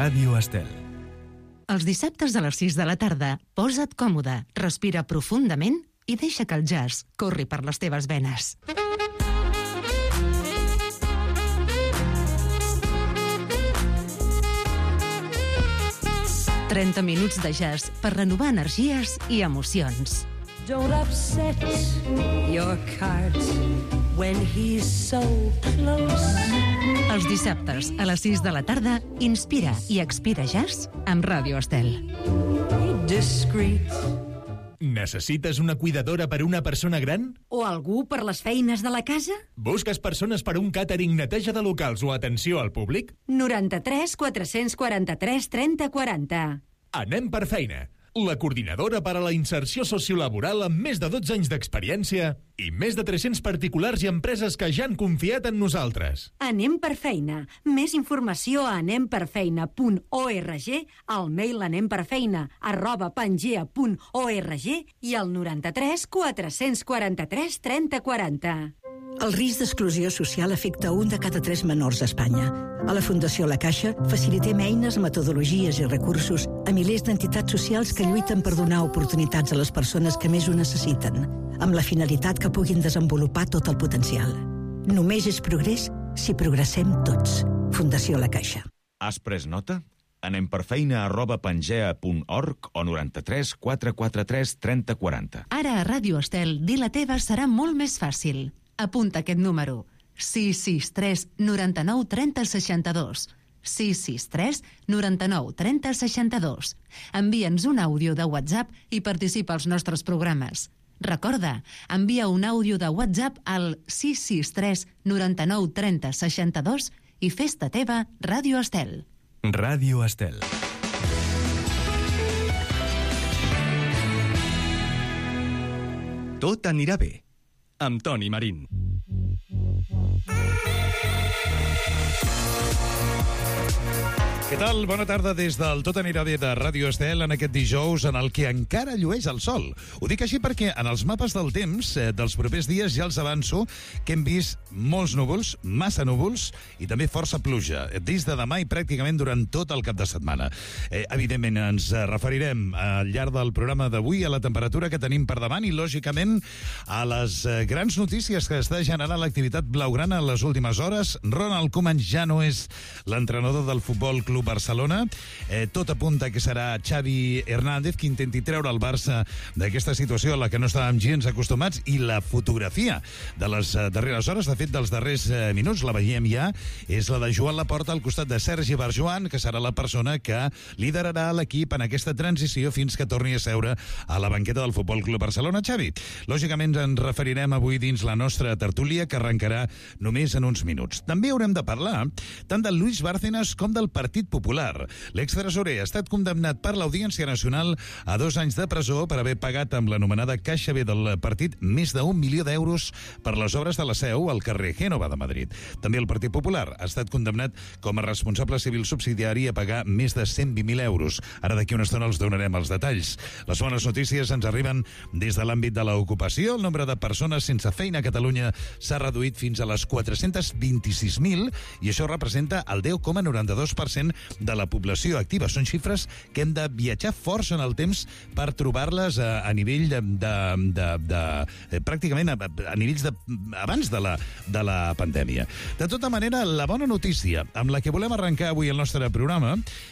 Ràdio Estel. Els dissabtes a les 6 de la tarda, posa't còmode, respira profundament i deixa que el jazz corri per les teves venes. «30 minuts de jazz per renovar energies i emocions». Don't upset your cart when he's so close. Els dissabtes a les 6 de la tarda, inspira i expira jazz amb Ràdio Estel. Discreet. Necessites una cuidadora per a una persona gran? O algú per les feines de la casa? Busques persones per a un càtering, neteja de locals o atenció al públic? 93 443 30 40. Anem per feina. La coordinadora per a la inserció sociolaboral amb més de 12 anys d'experiència i més de 300 particulars i empreses que ja han confiat en nosaltres. Anem per feina. Més informació a anemperfeina.org, al mail anemperfeina@pangea.org i al 93 443 30 40. El risc d'exclusió social afecta 1 de cada 3 menors a Espanya. A la Fundació La Caixa facilitem eines, metodologies i recursos a milers d'entitats socials que lluiten per donar oportunitats a les persones que més ho necessiten, amb la finalitat que puguin desenvolupar tot el potencial. Només és progrés si progressem tots. Fundació La Caixa. Has pres nota? Anem per feina@pangea.org o 93 443 30 40. Ara a Ràdio Estel, dir la teva serà molt més fàcil. Apunta aquest número: 663 99 30 62. 663 99 30 62. Envia'ns un àudio de WhatsApp i participa als nostres programes. Recorda, envia un àudio de WhatsApp al 663 99 30 62 i fes-te teva Ràdio Estel. Ràdio Estel. Tot anirà bé, amb Toni Marín. Què tal? Bona tarda des del Tot anirà bé de Ràdio Estel en aquest dijous en el que encara llueix el sol. Ho dic així perquè en els mapes del temps dels propers dies ja els avanço que hem vist molts núvols, massa núvols i també força pluja des de demà i pràcticament durant tot el cap de setmana. Evidentment ens referirem al llarg del programa d'avui a la temperatura que tenim per davant i lògicament a les grans notícies que està generant l'activitat blaugrana en les últimes hores. Ronald Koeman ja no és l'entrenador del Futbol Club Barcelona. Tot apunta que serà Xavi Hernández qui intenti treure el Barça d'aquesta situació a la que no estàvem gens acostumats, i la fotografia de les darreres hores, de fet dels darrers minuts, la veiem ja, és la de Joan Laporta al costat de Sergi Barjuan, que serà la persona que liderarà l'equip en aquesta transició fins que torni a seure a la banqueta del Futbol Club Barcelona. Xavi, lògicament ens referirem avui dins la nostra tertúlia, que arrencarà només en uns minuts. També haurem de parlar tant del Luis Bárcenas com del Partit Popular. L'extresorer ha estat condemnat per l'Audiència Nacional a 2 anys de presó per haver pagat amb l'anomenada Caixa B del partit més d'1 milió d'euros per les obres de la seu al carrer Gènova de Madrid. També el Partit Popular ha estat condemnat com a responsable civil subsidiari a pagar més de 120.000 euros. Ara d'aquí una estona els donarem els detalls. Les bones notícies ens arriben des de l'àmbit de l'ocupació. El nombre de persones sense feina a Catalunya s'ha reduït fins a les 426.000 i això representa el 10,92% de la població activa. Són xifres que hem de viatjar força en el temps per trobar-les a nivell pràcticament a nivells abans de la pandèmia. De tota manera, la bona notícia amb la que volem arrencar avui el nostre programa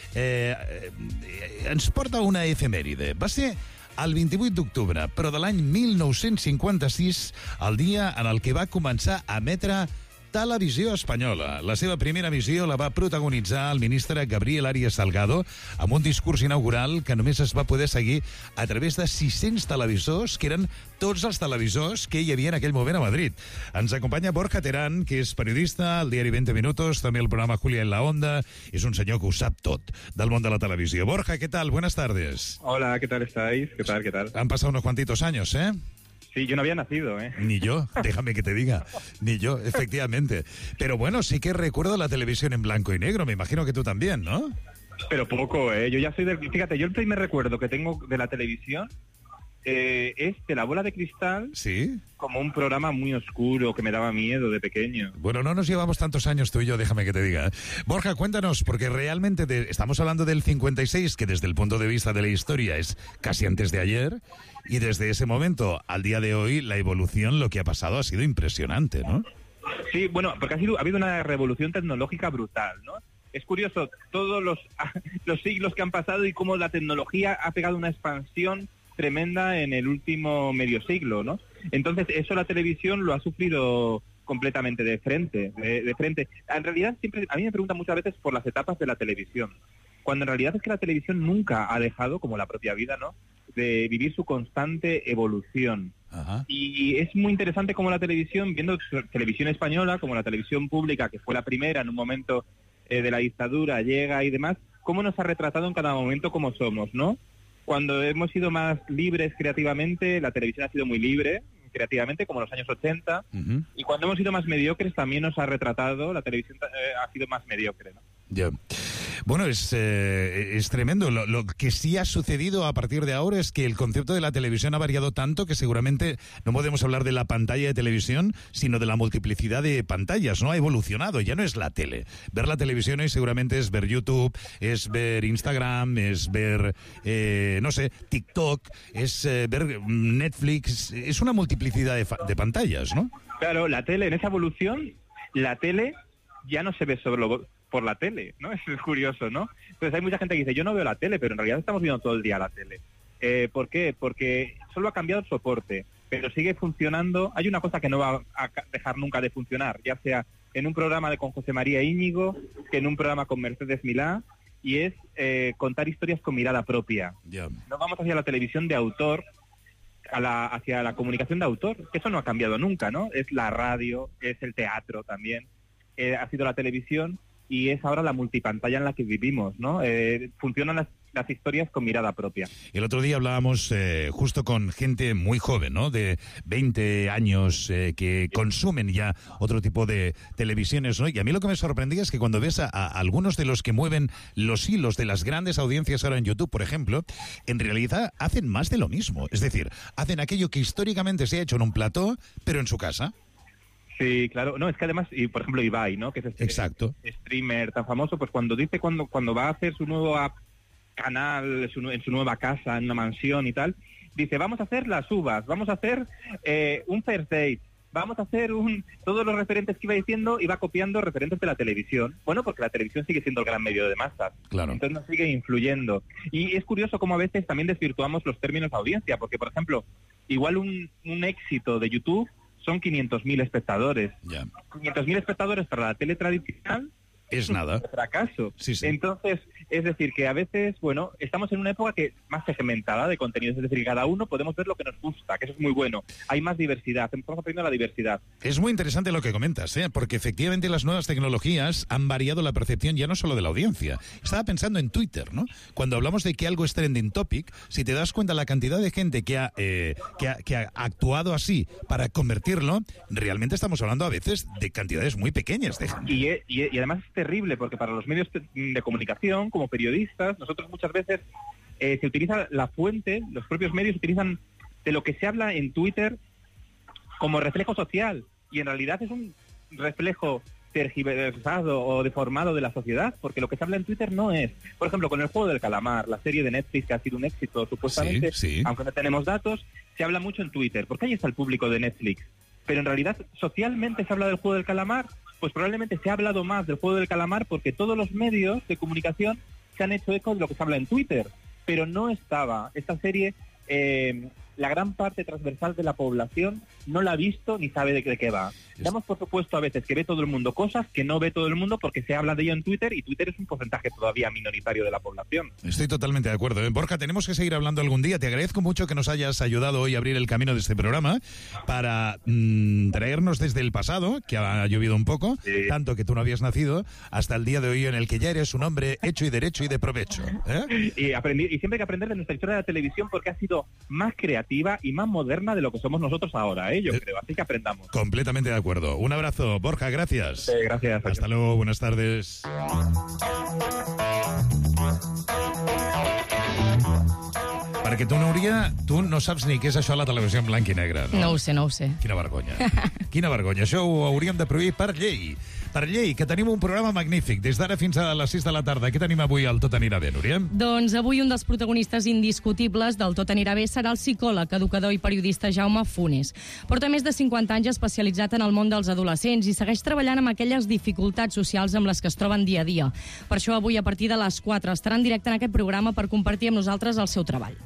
ens porta una efemèride. Va ser el 28 d'octubre, però de l'any 1956, el dia en el que va començar a emetre Televisió Espanyola. La seva primera emissió la va protagonitzar el ministre Gabriel Arias Salgado amb un discurs inaugural que només es va poder seguir a través de 600 televisors, que eren tots els televisors que hi havia en aquell moment a Madrid. Ens acompanya Borja Terán, que és periodista al diari 20 Minutos, també el programa Julia en la Onda. És un senyor que ho sap tot del món de la televisió. Borja, ¿qué tal? Buenas tardes. Hola, ¿qué tal estáis? ¿Qué tal? Han pasado unos cuantitos años, ¿eh? Sí, yo no había nacido, ¿eh? Ni yo, déjame que te diga. Ni yo, efectivamente. Pero bueno, sí que recuerdo la televisión en blanco y negro. Me imagino que tú también, ¿no? Pero poco, ¿eh? Yo ya soy del... Fíjate, yo el primer recuerdo que tengo de la televisión es de La Bola de Cristal. Sí. Como un programa muy oscuro que me daba miedo de pequeño. Bueno, no nos llevamos tantos años tú y yo, déjame que te diga. Borja, cuéntanos, porque realmente estamos hablando del 56, que desde el punto de vista de la historia es casi antes de ayer, y desde ese momento al día de hoy la evolución, lo que ha pasado ha sido impresionante, ¿no? Sí, bueno, porque ha habido una revolución tecnológica brutal, ¿no? Es curioso todos los siglos que han pasado y cómo la tecnología ha pegado una expansión tremenda en el último medio siglo, ¿no? Entonces eso la televisión lo ha sufrido completamente de frente. En realidad siempre a mí me preguntan muchas veces por las etapas de la televisión, cuando en realidad es que la televisión nunca ha dejado, como la propia vida, ¿no?, de vivir su constante evolución. Ajá. Y es muy interesante cómo la televisión, viendo televisión española, como la televisión pública, que fue la primera en un momento de la dictadura, llega y demás, cómo nos ha retratado en cada momento como somos, ¿no? Cuando hemos sido más libres creativamente, la televisión ha sido muy libre creativamente, como en los años 80, y cuando hemos sido más mediocres también nos ha retratado, la televisión ha sido más mediocre, ¿no? Ya. Bueno, es tremendo. Lo que sí ha sucedido a partir de ahora es que el concepto de la televisión ha variado tanto que seguramente no podemos hablar de la pantalla de televisión, sino de la multiplicidad de pantallas, ¿no? Ha evolucionado, ya no es la tele. Ver la televisión hoy seguramente es ver YouTube, es ver Instagram, es ver, no sé, TikTok, es ver Netflix, es una multiplicidad de pantallas, ¿no? Claro, la tele, en esa evolución, la tele ya no se ve solo por la tele, ¿no? Eso es curioso, ¿no? Entonces hay mucha gente que dice, yo no veo la tele, pero en realidad estamos viendo todo el día la tele. ¿Por qué? Porque solo ha cambiado el soporte, pero sigue funcionando. Hay una cosa que no va a dejar nunca de funcionar, ya sea en un programa con José María Íñigo, que en un programa con Mercedes Milá, y es contar historias con mirada propia. Yeah. No vamos hacia la televisión de autor, hacia la comunicación de autor, que eso no ha cambiado nunca, ¿no? Es la radio, es el teatro también, ha sido la televisión, y es ahora la multipantalla en la que vivimos, ¿no? Funcionan las historias con mirada propia. El otro día hablábamos justo con gente muy joven, ¿no? De 20 años que consumen ya otro tipo de televisiones, ¿no? Y a mí lo que me sorprendía es que cuando ves a algunos de los que mueven los hilos de las grandes audiencias ahora en YouTube, por ejemplo, en realidad hacen más de lo mismo. Es decir, hacen aquello que históricamente se ha hecho en un plató, pero en su casa. Sí, claro. No, es que además, y por ejemplo Ibai, ¿no? Que es Exacto. Streamer tan famoso, pues cuando dice cuando va a hacer su nuevo canal, en su nueva casa, en una mansión y tal, dice, vamos a hacer las uvas, vamos a hacer un first date, vamos a hacer todos los referentes que iba diciendo, iba copiando referentes de la televisión. Bueno, porque la televisión sigue siendo el gran medio de masas. Claro. Entonces nos sigue influyendo. Y es curioso cómo a veces también desvirtuamos los términos de audiencia, porque por ejemplo, igual un éxito de YouTube son 500.000 espectadores. Yeah. 500.000 espectadores para la tele tradicional es nada. Un fracaso. Sí, sí. Entonces, es decir, que a veces, bueno, estamos en una época que más segmentada de contenidos, es decir, cada uno podemos ver lo que nos gusta, que eso es muy bueno. Hay más diversidad, estamos aprendiendo la diversidad. Es muy interesante lo que comentas, porque efectivamente las nuevas tecnologías han variado la percepción ya no solo de la audiencia. Estaba pensando en Twitter, ¿no? Cuando hablamos de que algo es trending topic, si te das cuenta la cantidad de gente que ha actuado así para convertirlo, realmente estamos hablando a veces de cantidades muy pequeñas de gente. Y además es terrible, porque para los medios de comunicación, como periodistas, nosotros muchas veces se utiliza la fuente, los propios medios utilizan de lo que se habla en Twitter como reflejo social, y en realidad es un reflejo tergiversado o deformado de la sociedad, porque lo que se habla en Twitter no es, por ejemplo, con el Juego del Calamar, la serie de Netflix que ha sido un éxito supuestamente, sí. Aunque no tenemos datos, se habla mucho en Twitter, porque ahí está el público de Netflix, pero en realidad socialmente se habla del Juego del Calamar. Pues probablemente se ha hablado más del Juego del Calamar porque todos los medios de comunicación se han hecho eco de lo que se habla en Twitter, pero no estaba esta serie, la gran parte transversal de la población no la ha visto ni sabe de qué va. Damos por supuesto a veces que ve todo el mundo cosas que no ve todo el mundo porque se habla de ello en Twitter, y Twitter es un porcentaje todavía minoritario de la población. Estoy totalmente de acuerdo. Borja, tenemos que seguir hablando algún día. Te agradezco mucho que nos hayas ayudado hoy a abrir el camino de este programa para traernos desde el pasado, que ha llovido un poco, sí, tanto que tú no habías nacido, hasta el día de hoy en el que ya eres un hombre hecho y derecho y de provecho. Y siempre hay que aprender de nuestra historia de la televisión, porque ha sido más creativa y más moderna de lo que somos nosotros ahora, yo creo. Así que aprendamos. Completamente de acuerdo. Un abrazo, Borja, gracias. Gracias. Hasta luego, buenas tardes. Perquè tu, Núria, tu no saps ni què és això a la televisió en blanc i negre, no? No ho sé, no ho sé. Quina vergonya. Quina vergonya. Això ho hauríem de prohibir per llei. Per llei, que tenim un programa magnífic. Des d'ara fins a les 6 de la tarda. Què tenim avui al Tot anirà bé, Núria? Doncs avui un dels protagonistes indiscutibles del Tot anirà bé serà el psicòleg, educador i periodista Jaume Funes. Porta més de 50 anys especialitzat en el món dels adolescents i segueix treballant amb aquelles dificultats socials amb les que es troben dia a dia. Per això avui, a partir de les 4, estarà en directe en aquest programa per compartir amb nosaltres el seu treball.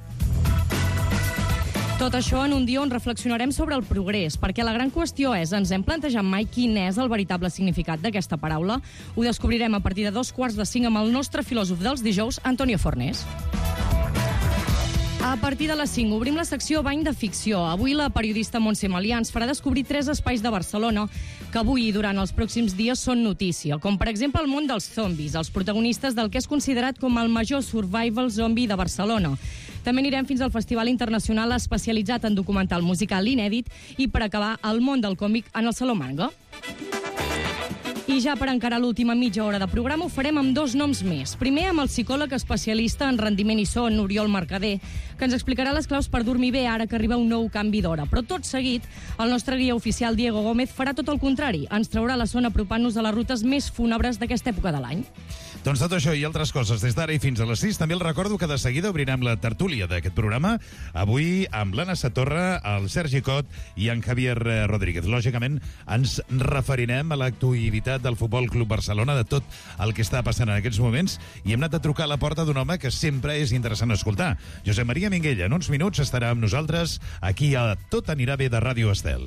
Tot això en un dia on reflexionarem sobre el progrés, perquè la gran qüestió és, ens hem plantejat mai quin és el veritable significat d'aquesta paraula? Ho descobrirem a partir de 4:45 amb el nostre filòsof dels dijous, Antonio Fornés. A partir de les 5 obrim la secció Bany de Ficció. Avui la periodista Montse Malià ens farà descobrir 3 espais de Barcelona que avui i durant els pròxims dies són notícia, com per exemple el món dels zombis, els protagonistes del que és considerat com el major survival zombi de Barcelona. També anirem fins al Festival Internacional especialitzat en documental musical inèdit i, per acabar, el món del còmic en el Saló Manga. I ja per encarar l'última mitja hora de programa ho farem amb 2 noms més. Primer amb el psicòleg especialista en rendiment i son, Oriol Mercader, que ens explicarà les claus per dormir bé ara que arriba un nou canvi d'hora. Però tot seguit, el nostre guia oficial, Diego Gómez, farà tot el contrari. Ens traurà la son apropant-nos a les rutes més fúnebres d'aquesta època de l'any. Doncs tot això i altres coses des d'ara i fins a les 6. També el recordo que de seguida obrirem la tertúlia d'aquest programa, avui amb l'Anna Satorra, el Sergi Cot i en Javier Rodríguez. Lògicament, ens referirem a l'actualitat del Futbol Club Barcelona, de tot el que està passant en aquests moments, i hem anat a trucar a la porta d'un home que sempre és interessant escoltar. Josep Maria Minguella, en uns minuts estarà amb nosaltres aquí a Tot anirà bé de Ràdio Estel.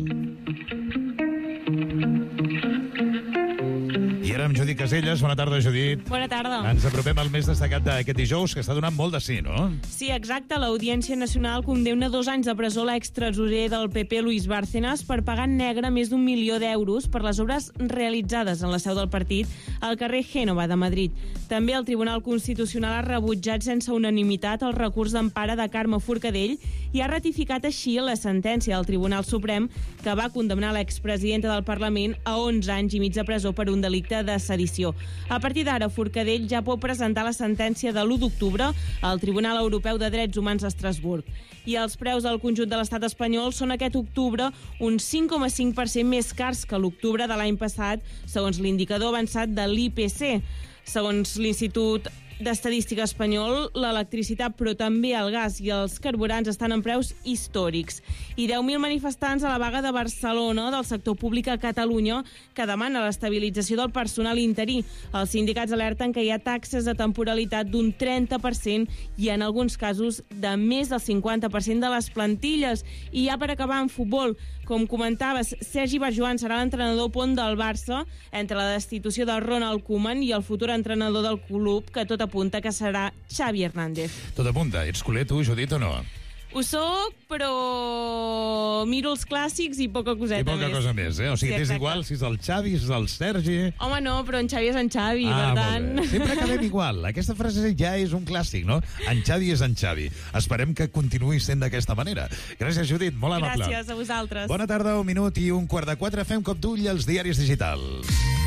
I ara amb Judit Caselles. Bona tarda, Judit. Bona tarda. Ens apropem al més destacat d'aquest dijous, que està donant molt de sí, no? Sí, exacte. L'Audiència Nacional condemna 2 anys de presó a l'extresorer del PP, Luis Bárcenas, per pagar en negre més d'1 milió d'euros per les obres realitzades en la seu del partit al carrer Génova de Madrid. També el Tribunal Constitucional ha rebutjat sense unanimitat el recurs d'empara de Carme Forcadell i ha ratificat així la sentència del Tribunal Suprem que va condemnar l'expresidenta del Parlament a 11 anys i mig de presó per un delicte de sedició. A partir d'ara, Forcadell ja pot presentar la sentència de l'1 d'octubre al Tribunal Europeu de Drets Humans a Estrasburg. I els preus del conjunt de l'estat espanyol són aquest octubre un 5,5% més cars que l'octubre de l'any passat, segons l'indicador avançat de l'IPC. Segons l'Institut d'Estadística espanyol, l'electricitat, però també el gas i els carburants estan en preus històrics. I 10.000 manifestants a la vaga de Barcelona del sector públic a Catalunya que demana l'estabilització del personal interí. Els sindicats alerten que hi ha taxes de temporalitat d'un 30% i en alguns casos de més del 50% de les plantilles. I ja per acabar en futbol, com comentaves, Sergi Barjuan serà l'entrenador pont del Barça entre la destitució de Ronald Koeman i el futur entrenador del club, que tot apunta que serà Xavi Hernández. Tot apunta. Ets culer, tu, Judit, o no? Ho soc, però miro els clàssics i poca coseta més. I poca cosa més, eh? O sigui, t'és igual si és el Xavi, si és el Sergi... Home, no, però en Xavi és en Xavi, per tant... Molt bé. Sempre acabem igual. Aquesta frase ja és un clàssic, no? En Xavi és en Xavi. Esperem que continuï sent d'aquesta manera. Gràcies, Judit. Molt amable. Gràcies a vosaltres. Bona tarda, 1 minut i 1:15. Fem cop d'ull als diaris digitals.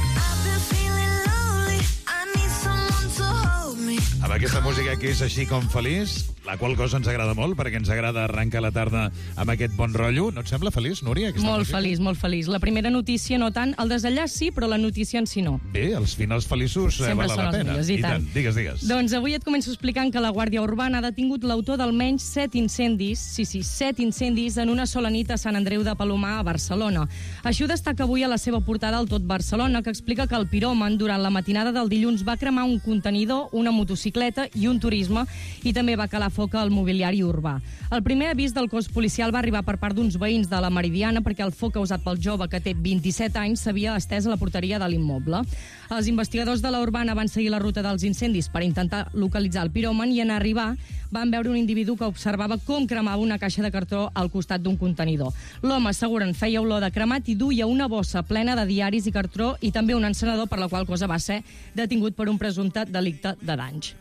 Amb aquesta música que és així com feliç, la qual cosa ens agrada molt, perquè ens agrada arrencar la tarda amb aquest bon rotllo. No et sembla feliç, Núria? Molt música? Feliç, molt feliç. La primera notícia no tant, el desenllaç sí, però la notícia en si no. Bé, els finals feliços sempre val la pena. Millors, i tant. Digues. Doncs avui et començo explicant que la Guàrdia Urbana ha detingut l'autor d'almenys 7 incendis, 7 incendis en una sola nit a Sant Andreu de Palomar, a Barcelona. Així ho destaca avui a la seva portada al Tot Barcelona, que explica que el piròman durant la matinada del dilluns va cremar un contenidor, una motocicleta i un turisme, i també va calar foc al mobiliari urbà. El primer avís del cos policial va arribar per part d'uns veïns de la Meridiana perquè el foc causat pel jove, que té 27 anys, s'havia estès a la porteria de l'immoble. Els investigadors de la Urbana van seguir la ruta dels incendis per intentar localitzar el piròman i en arribar van veure un individu que observava com cremava una caixa de cartró al costat d'un contenidor. L'home, asseguren, feia olor de cremat i duia una bossa plena de diaris i cartró i també un encenedor, per la qual cosa va ser detingut per un presumpte delicte de danys.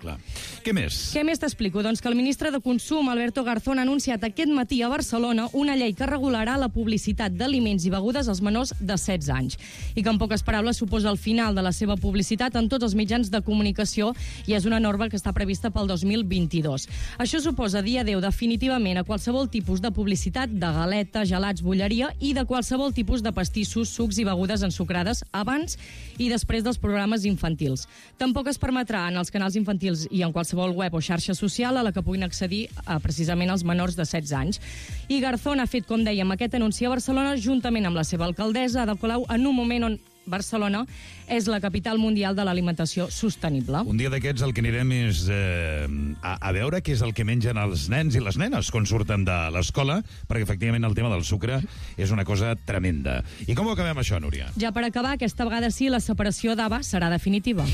Clar. Què més? Què més t'explico? Doncs que el ministre de Consum, Alberto Garzón, ha anunciat aquest matí a Barcelona una llei que regularà la publicitat d'aliments i begudes als menors de 16 anys. I que en poques paraules suposa el final de la seva publicitat en tots els mitjans de comunicació i és una norma que està prevista pel 2022. Això suposa dir adéu definitivament a qualsevol tipus de publicitat de galeta, gelats, bolleria i de qualsevol tipus de pastissos, sucs i begudes ensucrades abans i després dels programes infantils. Tampoc es permetrà en els canals infantils i en qualsevol web o xarxa social a la que puguin accedir precisament els menors de 16 anys. I Garzón ha fet, com dèiem, aquest anunci a Barcelona juntament amb la seva alcaldessa, Ada Colau, en un moment on Barcelona és la capital mundial de l'alimentació sostenible. Un dia d'aquests el que anirem és a veure què és el que mengen els nens i les nenes quan surten de l'escola, perquè efectivament el tema del sucre és una cosa tremenda. I com ho acabem això, Núria? Ja per acabar, aquesta vegada sí, la separació d'Ava serà definitiva.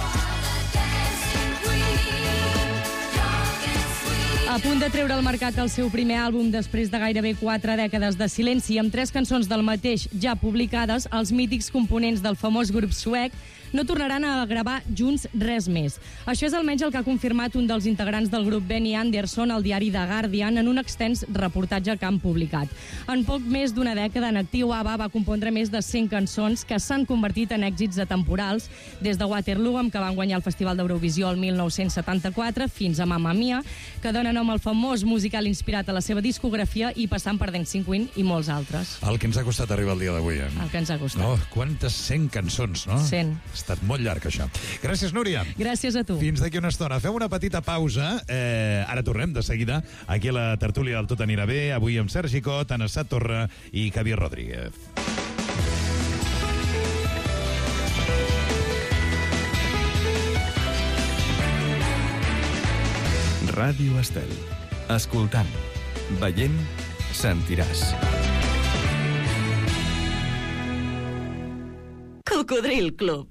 A punt de treure al mercat el seu primer àlbum després de gairebé 4 dècades de silenci, amb 3 cançons del mateix ja publicades, els mítics components del famós grup suec no tornaran a gravar junts res més. Això és almenys el que ha confirmat un dels integrants del grup, Benny Anderson, al diari The Guardian, en un extens reportatge que han publicat. En poc més d'una dècada en actiu, ABBA va compondre més de 100 cançons que s'han convertit en èxits atemporals, des de Waterloo, amb què van guanyar el Festival d'Eurovisió el 1974, fins a Mamma Mia, que dona nom al famós musical inspirat a la seva discografia, i passant per Dancing Queen i molts altres. El que ens ha costat arribar al dia d'avui, eh? El que ens ha costat. No, quantes 100 cançons, no? 100. Ha estat molt llarg, això. Gràcies, Núria. Gràcies a tu. Fins d'aquí una estona. Fem una petita pausa. Ara tornem de seguida aquí a la tertúlia del Tot anirà bé, avui amb Sergi Cot, Anna Torra i Javier Rodríguez. Ràdio Estel. Escoltant, veient, sentiràs. Cocodril Club.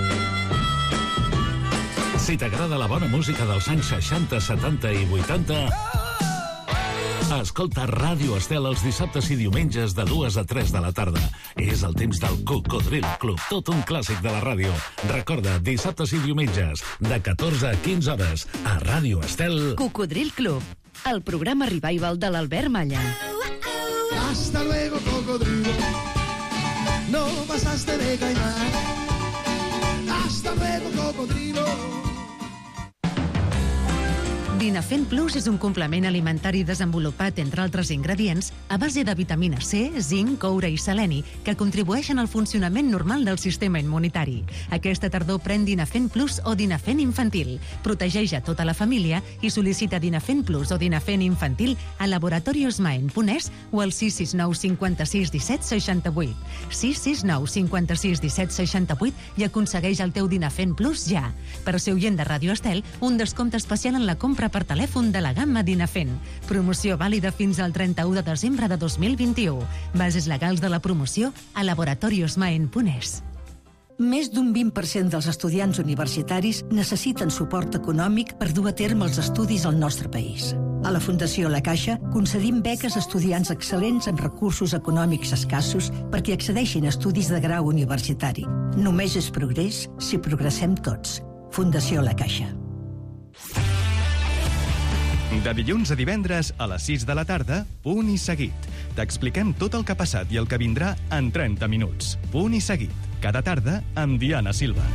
Si t'agrada la bona música dels anys 60, 70 i 80, escolta Ràdio Estel els dissabtes i diumenges de 2 a 3 de la tarda. És el temps del Cocodril Club, tot un clàssic de la ràdio. Recorda, dissabtes i diumenges, de 14 a 15 hores, a Ràdio Estel. Cocodril Club, el programa revival de l'Albert Malla. Hasta luego, cocodrilo. No pasaste de caimán. Hasta luego, cocodrilo. Dinafen Plus és un complement alimentari desenvolupat, entre altres ingredients, a base de vitamina C, zinc, coure i seleni, que contribueixen al funcionament normal del sistema immunitari. Aquesta tardor pren Dinafen Plus o Dinafen Infantil. Protegeix a tota la família i sol·licita Dinafen Plus o Dinafen Infantil a laboratoriosmaen.es o al 669 56 17 68. 669 56 17 68 i aconsegueix el teu Dinafen Plus ja. Per ser oient de Ràdio Estel, un descompte especial en la compra per telèfon de la gamma Dinafen. Promoció vàlida fins al 31 de desembre de 2021. Bases legals de la promoció a laboratoriosmaen.es. Més d'un 20% dels estudiants universitaris necessiten suport econòmic per dur a terme els estudis al nostre país. A la Fundació La Caixa concedim beques a estudiants excel·lents amb recursos econòmics escassos perquè accedeixin a estudis de grau universitari. Només és progrés si progressem tots. Fundació La Caixa. De dilluns a divendres a les 6 de la tarda, Punt i Seguit. T'expliquem tot el que ha passat i el que vindrà en 30 minuts. Punt i Seguit. Cada tarda amb Diana Silva.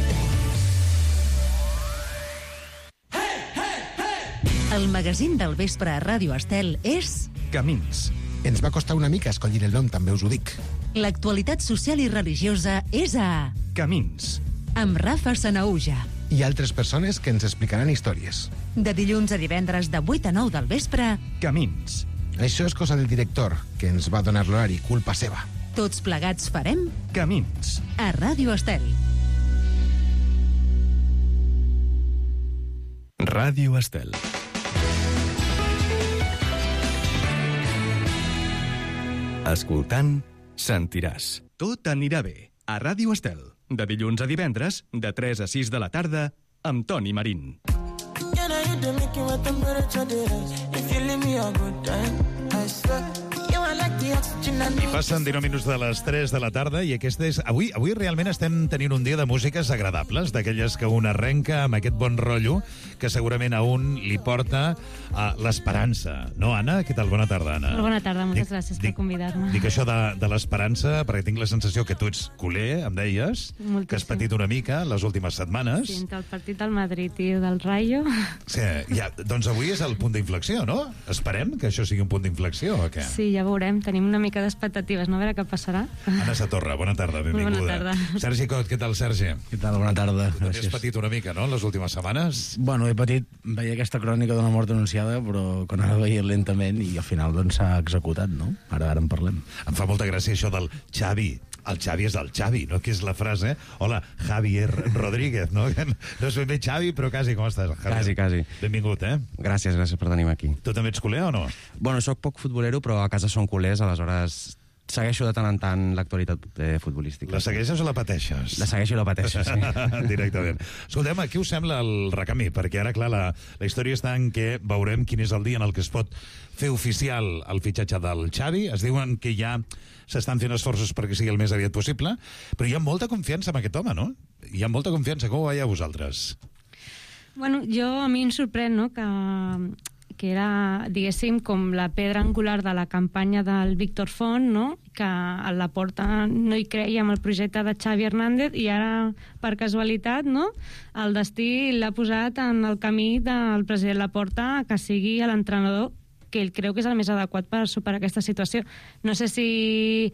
El magazín del vespre a Ràdio Estel és... Camins. Ens va costar una mica escollir el nom, també us ho dic. L'actualitat social i religiosa és a... Camins. Amb Rafa Sanaúja. I altres persones que ens explicaran històries. De dilluns a divendres de 8 a 9 del vespre... Camins. Això és cosa del director, que ens va donar l'horari, culpa seva. Tots plegats farem... Camins. A Ràdio Estel. Ràdio Estel. Escoltant, sentiràs. Tot anirà bé. A Ràdio Estel. De dilluns a divendres, de 3 a 6 de la tarda, amb Toni Marín. If you leave me a good time, I swear you are like I passen 19 minuts de les 3 de la tarda i aquesta és... Avui realment estem tenint un dia de músiques agradables, d'aquelles que un arrenca amb aquest bon rotllo que segurament a un li porta l'esperança. No, Anna? Què tal? Bona tarda, Anna. Bona tarda, moltes gràcies per convidar-me. Dic això de l'esperança perquè tinc la sensació que tu ets culer, em deies, que has patit una mica les últimes setmanes. Sí, entre el partit del Madrid i del Rayo. Sí, doncs avui és el punt d'inflexió, no? Esperem que això sigui un punt d'inflexió, o què? Sí, ja veurem. Tenim una mica d'expectatives, no? A veure què passarà. Anna Satorra, bona tarda, benvinguda. Bona tarda. Sergi Cot, què tal, Sergi? Què tal? Bona tarda. Tu també has patit una mica, no?, les últimes setmanes? Bueno, he patit, veia aquesta crònica d'una mort anunciada, però quan ara veia lentament i al final doncs s'ha executat, no? Ara en parlem. Em fa molta gràcia això del Xavi. El Xavi és el Xavi, no? Que és la frase, hola, Javier Rodríguez, no? No és ben bé Xavi, però quasi, com estàs, Javier? Quasi. Benvingut, eh? Gràcies per tenir-me aquí. Tu també ets culer o no? Bueno, soc poc futbolero, però a casa són culers, aleshores segueixo de tant en tant l'actualitat futbolística. La segueixes o la pateixes? La segueixo i la pateixo, sí. Directament. Escoltem, què us sembla el recamí? Perquè ara, clar, la història està en què veurem quin és el dia en el que es pot fer oficial el fitxatge del Xavi. Es diuen que ja s'estan fent esforços perquè sigui el més aviat possible, però hi ha molta confiança en aquest home, no? Hi ha molta confiança. Com ho veieu vosaltres? Bueno, a mi em sorprèn, no?, que era, diguéssim, com la pedra angular de la campanya del Víctor Font, no?, que a Laporta no hi creia amb el projecte de Xavi Hernández i ara, per casualitat, no?, el destí l'ha posat en el camí del president Laporta que sigui l'entrenador que ell creu que és el més adequat per superar aquesta situació. No sé si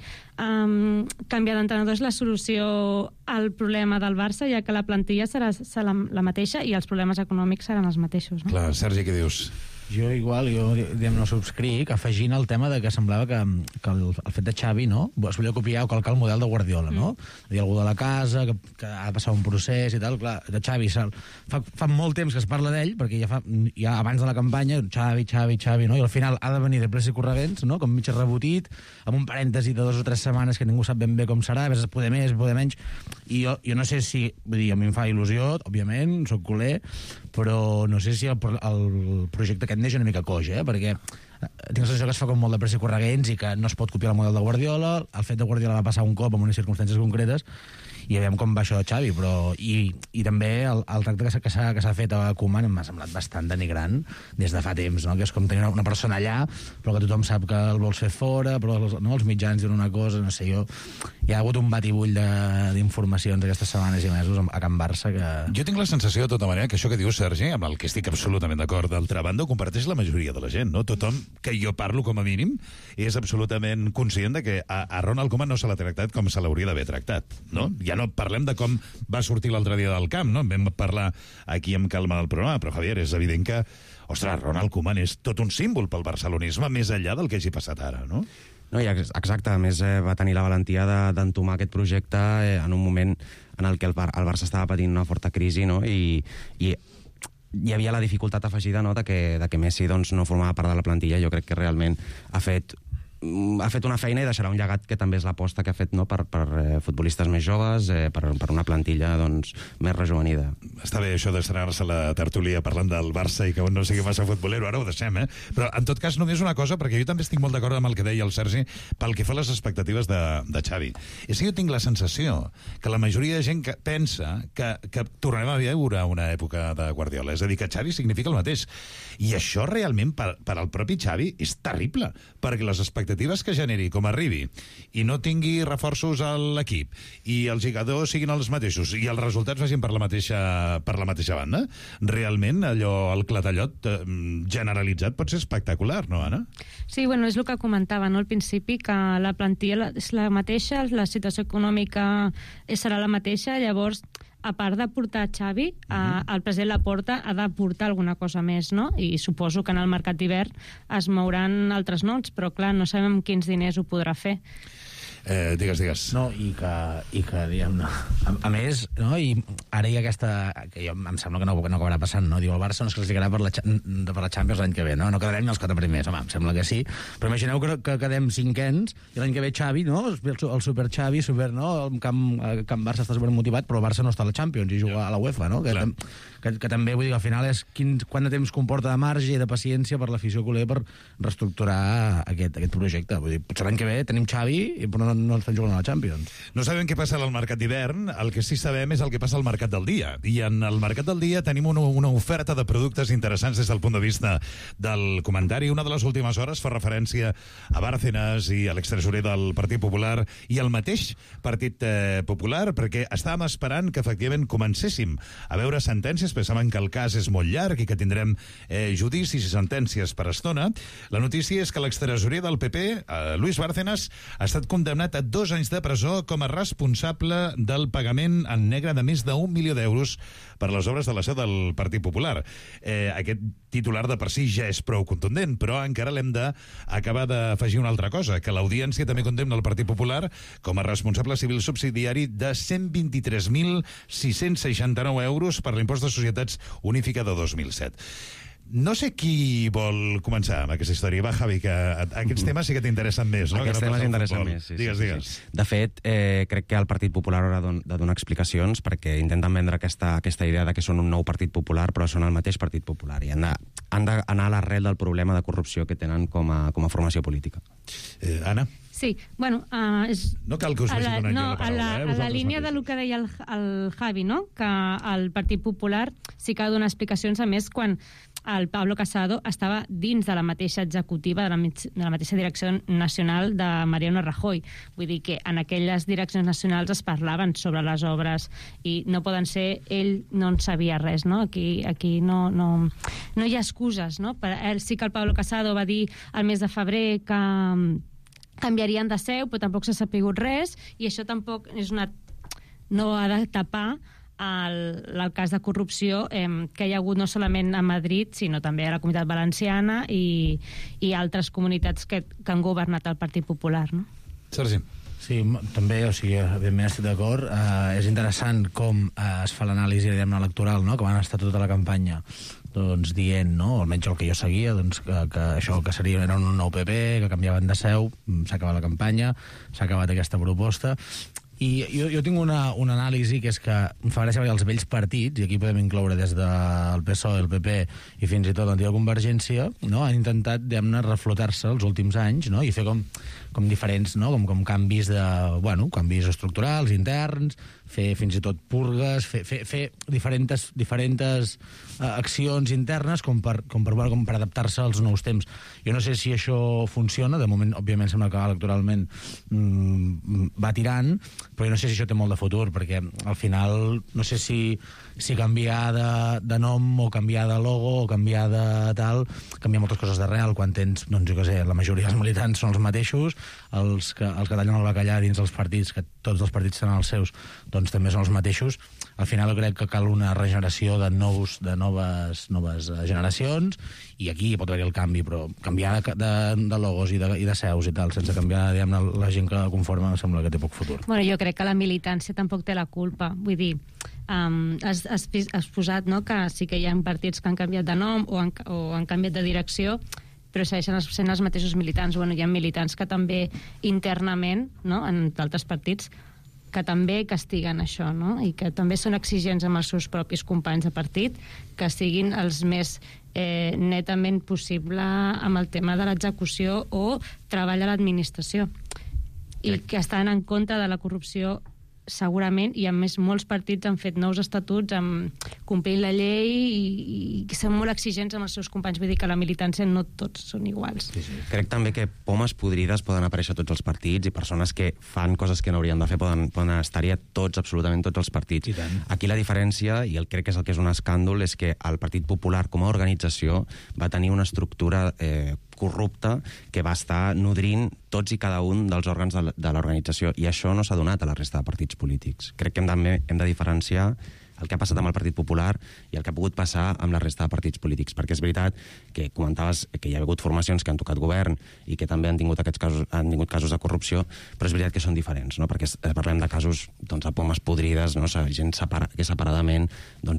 canviar d'entrenador és la solució al problema del Barça, ja que la plantilla serà la mateixa i els problemes econòmics seran els mateixos. No? Clar, Sergi, què dius? Jo no subscric, afegint el tema de que semblava que el fet de Xavi, no?, es volia copiar o calcar el model de Guardiola, no? Dir algú de la casa, que ha de passar un procés i tal. Clar, de Xavi fa molt temps que es parla d'ell, perquè ja abans de la campanya, Xavi, no?, i al final ha de venir de pressa i corregents, no?, com mig rebotit, amb un parèntesi de 2 o 3 setmanes que ningú sap ben bé com serà, a vegades poder més, poder menys, i jo no sé si, vull dir, a mi em fa il·lusió, òbviament, soc culer, però no sé si el projecte aquest neix una mica coix, perquè tinc la sensació que es fa com molt de pressa i corregents i que no es pot copiar el model de Guardiola. El fet de Guardiola va passar un cop en unes circumstàncies concretes i ja veiem com va això de Xavi, però i també el tracte que s'ha fet a Koeman m'ha semblat bastant denigrant des de fa temps, no? Que és com tenir una persona allà però que tothom sap que el vols fer fora, però els mitjans diuen una cosa, no sé, hi ha hagut un batibull d'informacions aquestes setmanes i mesos a Can Barça que... Jo tinc la sensació, de tota manera, que això que diu Sergi, amb el que estic absolutament d'acord, d'altra banda, ho comparteix la majoria de la gent, no? Tothom que jo parlo, com a mínim, és absolutament conscient de que a Ronald Koeman no se l'ha tractat com se l'hauria d'haver tractat, no? Ja no parlem de com va sortir l'altre dia del camp, no? En vam parlar aquí amb calma del programa, però, Javier, és evident que, ostres, Ronald Koeman és tot un símbol pel barcelonisme més enllà del que hagi passat ara, no? No, exacte, a més va tenir la valentia d'entomar aquest projecte en un moment en el que el Barça estava patint una forta crisi, no? I hi havia la dificultat afegida, no?, de que Messi doncs, no formava part de la plantilla. Jo crec que realment ha fet una feina i deixarà un llegat que també és l'aposta que ha fet, no?, per futbolistes més joves, per una plantilla doncs, més rejuvenida. Està bé això d'estrenar-se la tertúlia parlant del Barça i que no sigui massa futbolero, ara ho deixem, Però, en tot cas, només una cosa, perquè jo també estic molt d'acord amb el que deia el Sergi pel que fa a les expectatives de Xavi. És que jo tinc la sensació que la majoria de gent que pensa que tornarem a viure una època de Guardiola, és a dir, que Xavi significa el mateix. I això realment per al propi Xavi és terrible, perquè les expectatives que generi, com arribi, i no tingui reforços a l'equip, i els jugadors siguin els mateixos, i els resultats vagin per la mateixa banda, realment allò, el clatallot generalitzat pot ser espectacular, no, Anna? Sí, bueno, és el que comentava, no?, al principi, que la plantilla és la mateixa, la situació econòmica serà la mateixa, llavors a part de portar Xavi, el president Laporta ha de portar alguna cosa més, no? I suposo que en el mercat d'hivern es mouran altres noms, però clar, no sabem quins diners ho podrà fer. Digues. No, i que diguem-ne, a més, no, i ara hi ha aquesta, que jo em sembla que no acabarà passant, no? Diu, el Barça no es classificarà per la Champions l'any que ve, no? No quedarem ni els 4 primers, home, em sembla que sí, però imagineu que quedem 5ens, i l'any que ve Xavi, no? El super Xavi, no? El Camp Barça està supermotivat, però el Barça no està a la Champions i juga a la UEFA, no? Que també, vull dir, al final és quant de temps comporta de marge i de paciència per l'afició culer per reestructurar aquest projecte. Vull dir, potser l'any que ve tenim Xavi, però no estan jugant a la Champions. No sabem què passa al mercat d'hivern, el que sí sabem és el que passa al mercat del dia. I en el mercat del dia tenim una oferta de productes interessants des del punt de vista del comentari. Una de les últimes hores fa referència a Bárcenas i a l'extresorer del Partit Popular i al mateix Partit Popular, perquè estàvem esperant que efectivament comencéssim a veure sentències, però saben que el cas és molt llarg i que tindrem judicis i sentències per estona. La notícia és que l'extresorer del PP, Luis Bárcenas, ha estat condemnat a 2 anys de presó com a responsable del pagament en negre de més d'1 milió d'euros per les obres de la seu del Partit Popular. Aquest titular de per si ja és prou contundent, però encara l'hem d'acabar d'afegir una altra cosa, que l'Audiència també condemna el Partit Popular com a responsable civil subsidiari de 123.669 euros per l'impost de societats unificada 2007. No sé qui vol començar amb aquesta història. Va, Javi, que aquests temes sí que t'interessen més, no? Aquests temes interessen més, sí. Digues. De fet, crec que el Partit Popular haurà de donar explicacions perquè intenten vendre aquesta idea de que són un nou Partit Popular, però són el mateix Partit Popular i han d'anar a l'arrel del problema de corrupció que tenen com a formació política. Anna? Sí, bueno... no cal que us vagi donant jo la paraula, a la línia del que deia el Javi, no? Que el Partit Popular sí que ha de donar explicacions, a més, quan el Pablo Casado estava dins de la mateixa executiva, de la mateixa direcció nacional de Mariano Rajoy. Vull dir que en aquelles direccions nacionals es parlaven sobre les obres i no poden ser... Ell no en sabia res, no? Aquí no hi ha excuses, no? Sí que el Pablo Casado va dir al mes de febrer que canviarien de seu, però tampoc s'ha sapigut res, i això tampoc és no ha de tapar el cas de corrupció que hi ha hagut no solament a Madrid, sinó també a la Comunitat Valenciana i altres comunitats que han governat el Partit Popular, no? Sergi. Sí, també, o sigui, evidentment estic d'acord. És interessant com es fa l'anàlisi, diguem-ne, electoral, no? Que van estar tota la campanya dient, no? Almenys el que jo seguia, que això que era un nou PP, que canviaven de seu, s'ha acabat la campanya, s'ha acabat aquesta proposta. I jo tinc una anàlisi que és que em fa gràcia perquè els vells partits, i aquí podem incloure des del PSOE, el PP i fins i tot l'antiga Convergència, no? Han intentat, diguem-ne, reflotar-se els últims anys, no? I fer com diferents, no? Com canvis canvis estructurals, interns, fer fins i tot purgues, fer diferents accions internes com per adaptar-se als nous temps. Jo no sé si això funciona, de moment, òbviament, sembla que electoralment va tirant, però jo no sé si això té molt de futur, perquè al final no sé si canviar de nom o canviar de logo o canviar de tal, canviar moltes coses d'arrel, quan tens, doncs jo què sé, la majoria dels militants són els mateixos, els que tallen el bacallà dins els partits, que tots els partits tenen els seus, doncs també són els mateixos. Al final jo crec que cal una regeneració de noves generacions, i aquí pot haver-hi el canvi, però canviar de logos i de seus i tal, sense canviar, diguem-ne, la gent que conforma, em sembla que té poc futur. Bueno, jo crec que la militància tampoc té la culpa. Vull dir, has posat, no?, que sí que hi ha partits que han canviat de nom o han canviat de direcció, però segueixen sent els mateixos militants. Bueno, hi ha militants que també internament, no?, en d'altres partits, que també castiguen això, no?, i que també són exigents amb els seus propis companys de partit, que siguin els més netament possible amb el tema de l'execució o treball a l'administració, i que estan en contra de la corrupció segurament, i a més molts partits han fet nous estatuts amb complir la llei i són molt exigents amb els seus companys. Vull dir que la militància no tots són iguals. Sí. Crec també que pomes podrides poden aparèixer a tots els partits, i persones que fan coses que no haurien de fer poden estar-hi a absolutament tots els partits. Aquí la diferència, i crec que és el que és un escàndol, és que el Partit Popular com a organització va tenir una estructura corrupta que va estar nodrint tots i cada un dels òrgans de l'organització, i això no s'ha donat a la resta de partits polítics. Crec que també hem de diferenciar el que ha passat amb el Partit Popular i el que ha pogut passar amb la resta de partits polítics, perquè és veritat que comentaves que hi ha hagut formacions que han tocat govern i que també han tingut casos de corrupció, però és veritat que són diferents, no? Perquè parlem de casos de pomes podrides, no? Gent que separadament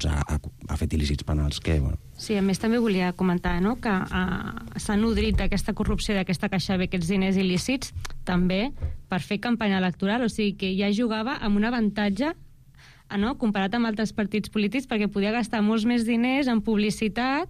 ha fet il·lícits penals que, bueno... Sí, a més també volia comentar, no?, que s'ha nodrit d'aquesta corrupció, d'aquesta caixa bé, aquests diners il·lícits, també per fer campanya electoral, o sigui que ja jugava amb un avantatge, no?, comparat amb altres partits polítics, perquè podia gastar molts més diners en publicitat,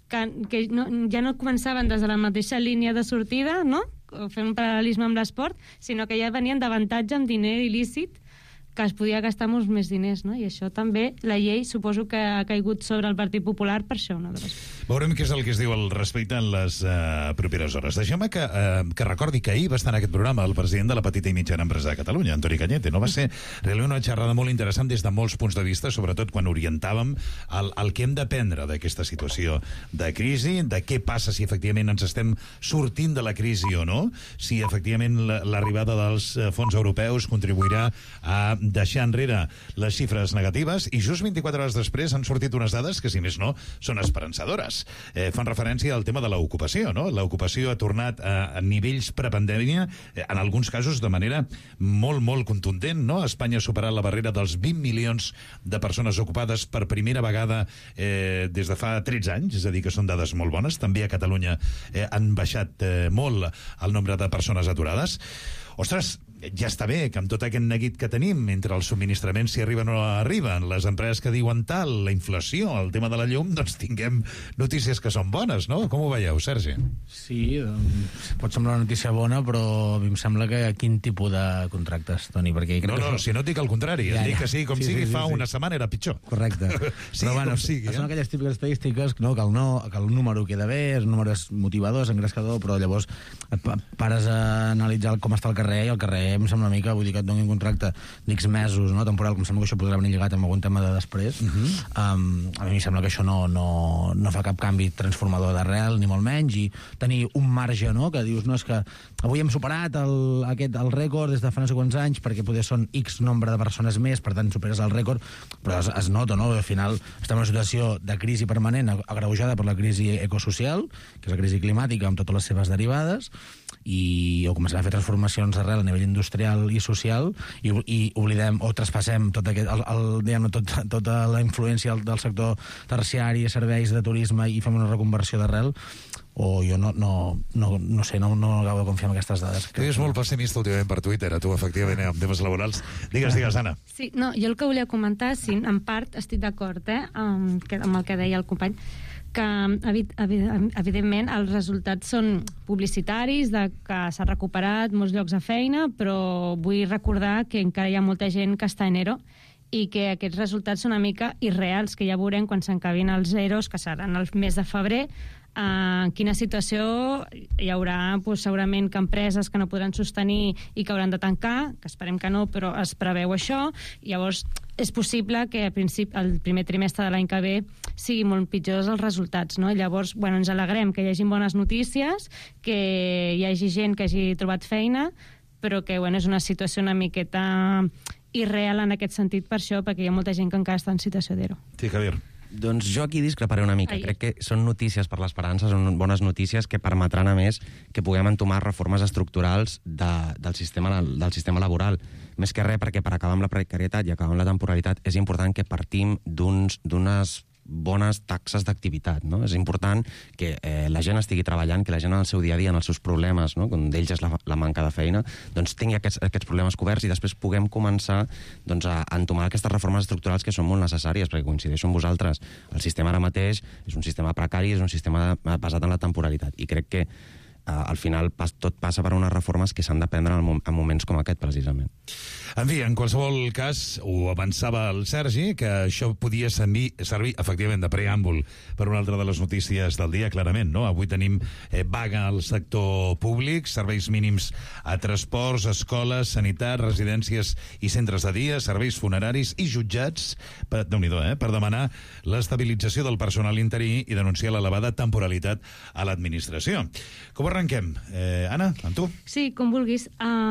que ja no començaven des de la mateixa línia de sortida, no?, fent un paral·lelisme amb l'esport, sinó que ja venien d'avantatge amb diner il·lícit, que es podia gastar molts més diners, no? I això també, la llei, suposo que ha caigut sobre el Partit Popular per això. Veurem què és el que es diu al respecte en les properes hores. Deixeu-me que recordi que ahir va estar en aquest programa el president de la petita i mitjana empresa de Catalunya, Antoni Cañete. No va ser realment una xerrada molt interessant des de molts punts de vista, sobretot quan orientàvem el que hem d'aprendre d'aquesta situació de crisi, de què passa si efectivament ens estem sortint de la crisi o no, si efectivament l'arribada dels fons europeus contribuirà a deixar enrere les xifres negatives, i just 24 hores després han sortit unes dades que, si més no, són esperançadores. Fan referència al tema de l'ocupació, no? L'ocupació ha tornat a nivells prepandèmia, en alguns casos de manera molt, molt contundent, no? Espanya ha superat la barrera dels 20 milions de persones ocupades per primera vegada des de fa 13 anys, és a dir, que són dades molt bones. També a Catalunya han baixat molt el nombre de persones aturades. Ostres, ja està bé que amb tot aquest neguit que tenim entre els subministraments, si arriben o no arriben, les empreses que diuen tal, la inflació, el tema de la llum, doncs tinguem notícies que són bones, no? Com ho veieu, Sergi? Sí, pot semblar una notícia bona, però a mi em sembla que quin tipus de contractes, Toni? Perquè si no et dic el contrari, et dic que sí, com sigui, fa una setmana era pitjor. Correcte. Sí, però bueno, com sigui. Són aquelles típiques estadístiques, no, que el número queda bé, el número és motivador, és engrescador, però llavors pares a analitzar com està el carrer, i el carrer em sembla una mica, vull dir que et doni un contracte d'X mesos, no, temporal, com sembla que això podrà venir lligat amb algun tema de després. A mi em sembla que això no fa cap canvi transformador d'arrel, ni molt menys, i tenir un marge, no?, que dius, no, és que avui hem superat el rècord des de fa no sé quants anys, perquè poder són X nombre de persones més, per tant superes el rècord, però es nota, no?, al final estem en una situació de crisi permanent, agreujada per la crisi ecosocial, que és la crisi climàtica amb totes les seves derivades, i o comencem a fer transformacions d'arrel a nivell industrial i social, i oblidem o traspassem tota la influència del sector terciari, serveis de turisme, i fem una reconversió d'arrel. O jo no sé, no acabo de confiar en aquestes dades. Tu és molt pessimista últimament per Twitter, tu, efectivament, amb temes laborals. Digues, Anna. Sí, no, jo el que volia comentar, sí, en part estic d'acord amb el que deia el company, que evidentment els resultats són publicitaris, de que s'ha recuperat molts llocs de feina, però vull recordar que encara hi ha molta gent que està en ERO i que aquests resultats són una mica irreals, que ja veurem quan s'encabin els EROs, que seran el mes de febrer, en quina situació hi haurà, segurament, que empreses que no podran sostenir i que hauran de tancar, que esperem que no, però es preveu això. Llavors és possible que el primer trimestre de l'any que ve sigui molt pitjors els resultats, no? Llavors, ens alegrem que hi hagi bones notícies, que hi hagi gent que hagi trobat feina, però que és una situació una miqueta irreal en aquest sentit per això, perquè hi ha molta gent que encara està en situació d'ERO. Sí, Javier. Doncs jo aquí discreparé una mica. Crec que són notícies per l'esperança, són bones notícies que permetran, a més, que puguem entomar reformes estructurals del sistema laboral. Més que res, perquè per acabar amb la precarietat i acabar amb la temporalitat és important que partim d'unes bones taxes d'activitat, no? És important que la gent estigui treballant, que la gent en el seu dia a dia, en els seus problemes, no?, com d'ells és la manca de feina, doncs tingui aquests problemes coberts, i després puguem començar a entomar aquestes reformes estructurals que són molt necessàries, perquè coincideixo amb vosaltres, el sistema ara mateix és un sistema precari, és un sistema basat en la temporalitat, i crec que al final tot passa per unes reformes que s'han de prendre en moments com aquest, precisament. En fi, en qualsevol cas, ho avançava el Sergi, que això podia servir, efectivament, de preàmbul per una altra de les notícies del dia, clarament, no? Avui tenim vaga al sector públic, serveis mínims a transports, escoles, sanitat, residències i centres de dia, serveis funeraris i jutjats, Déu-n'hi-do, per demanar l'estabilització del personal interí i denunciar l'elevada temporalitat a l'administració. Com ho arrenquem? Anna, amb tu? Sí, com vulguis.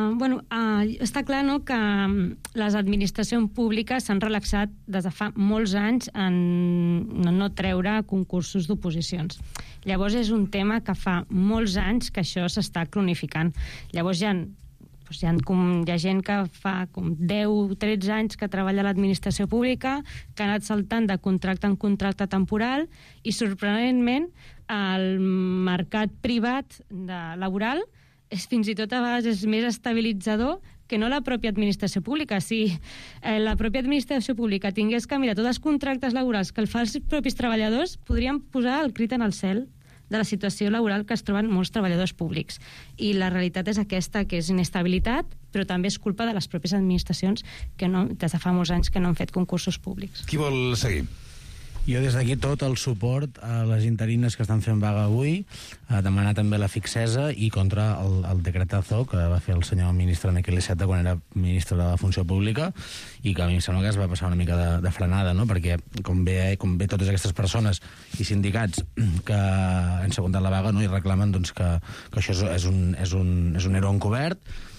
Està clar, no?, que les administracions públiques s'han relaxat des de fa molts anys en no treure concursos d'oposicions. Llavors és un tema que fa molts anys que això s'està cronificant. Llavors hi ha gent que fa com 10-13 anys que treballa a l'administració pública, que ha anat saltant de contracte en contracte temporal i, sorprenentment, el mercat privat laboral fins i tot a vegades és més estabilitzador que no la pròpia administració pública. Si la pròpia administració pública tingués que mirar tots els contractes laborals que el fan els propis treballadors, podríem posar el crit en el cel de la situació laboral que es troben molts treballadors públics. I la realitat és aquesta, que és inestabilitat, però també és culpa de les pròpies administracions que des de fa molts anys que no han fet concursos públics. Qui vol seguir? Jo des d'aquí tot el suport a les interines que estan fent vaga avui, a demanar també la fixesa i contra el decretazo que va fer el senyor ministre Miquel Iceta quan era ministre de la Funció Pública i que a mi em sembla que es va passar una mica de frenada, no? Perquè com bé totes aquestes persones i sindicats que han secundat la vaga, no?, i reclamen doncs, que això és un ero encobert.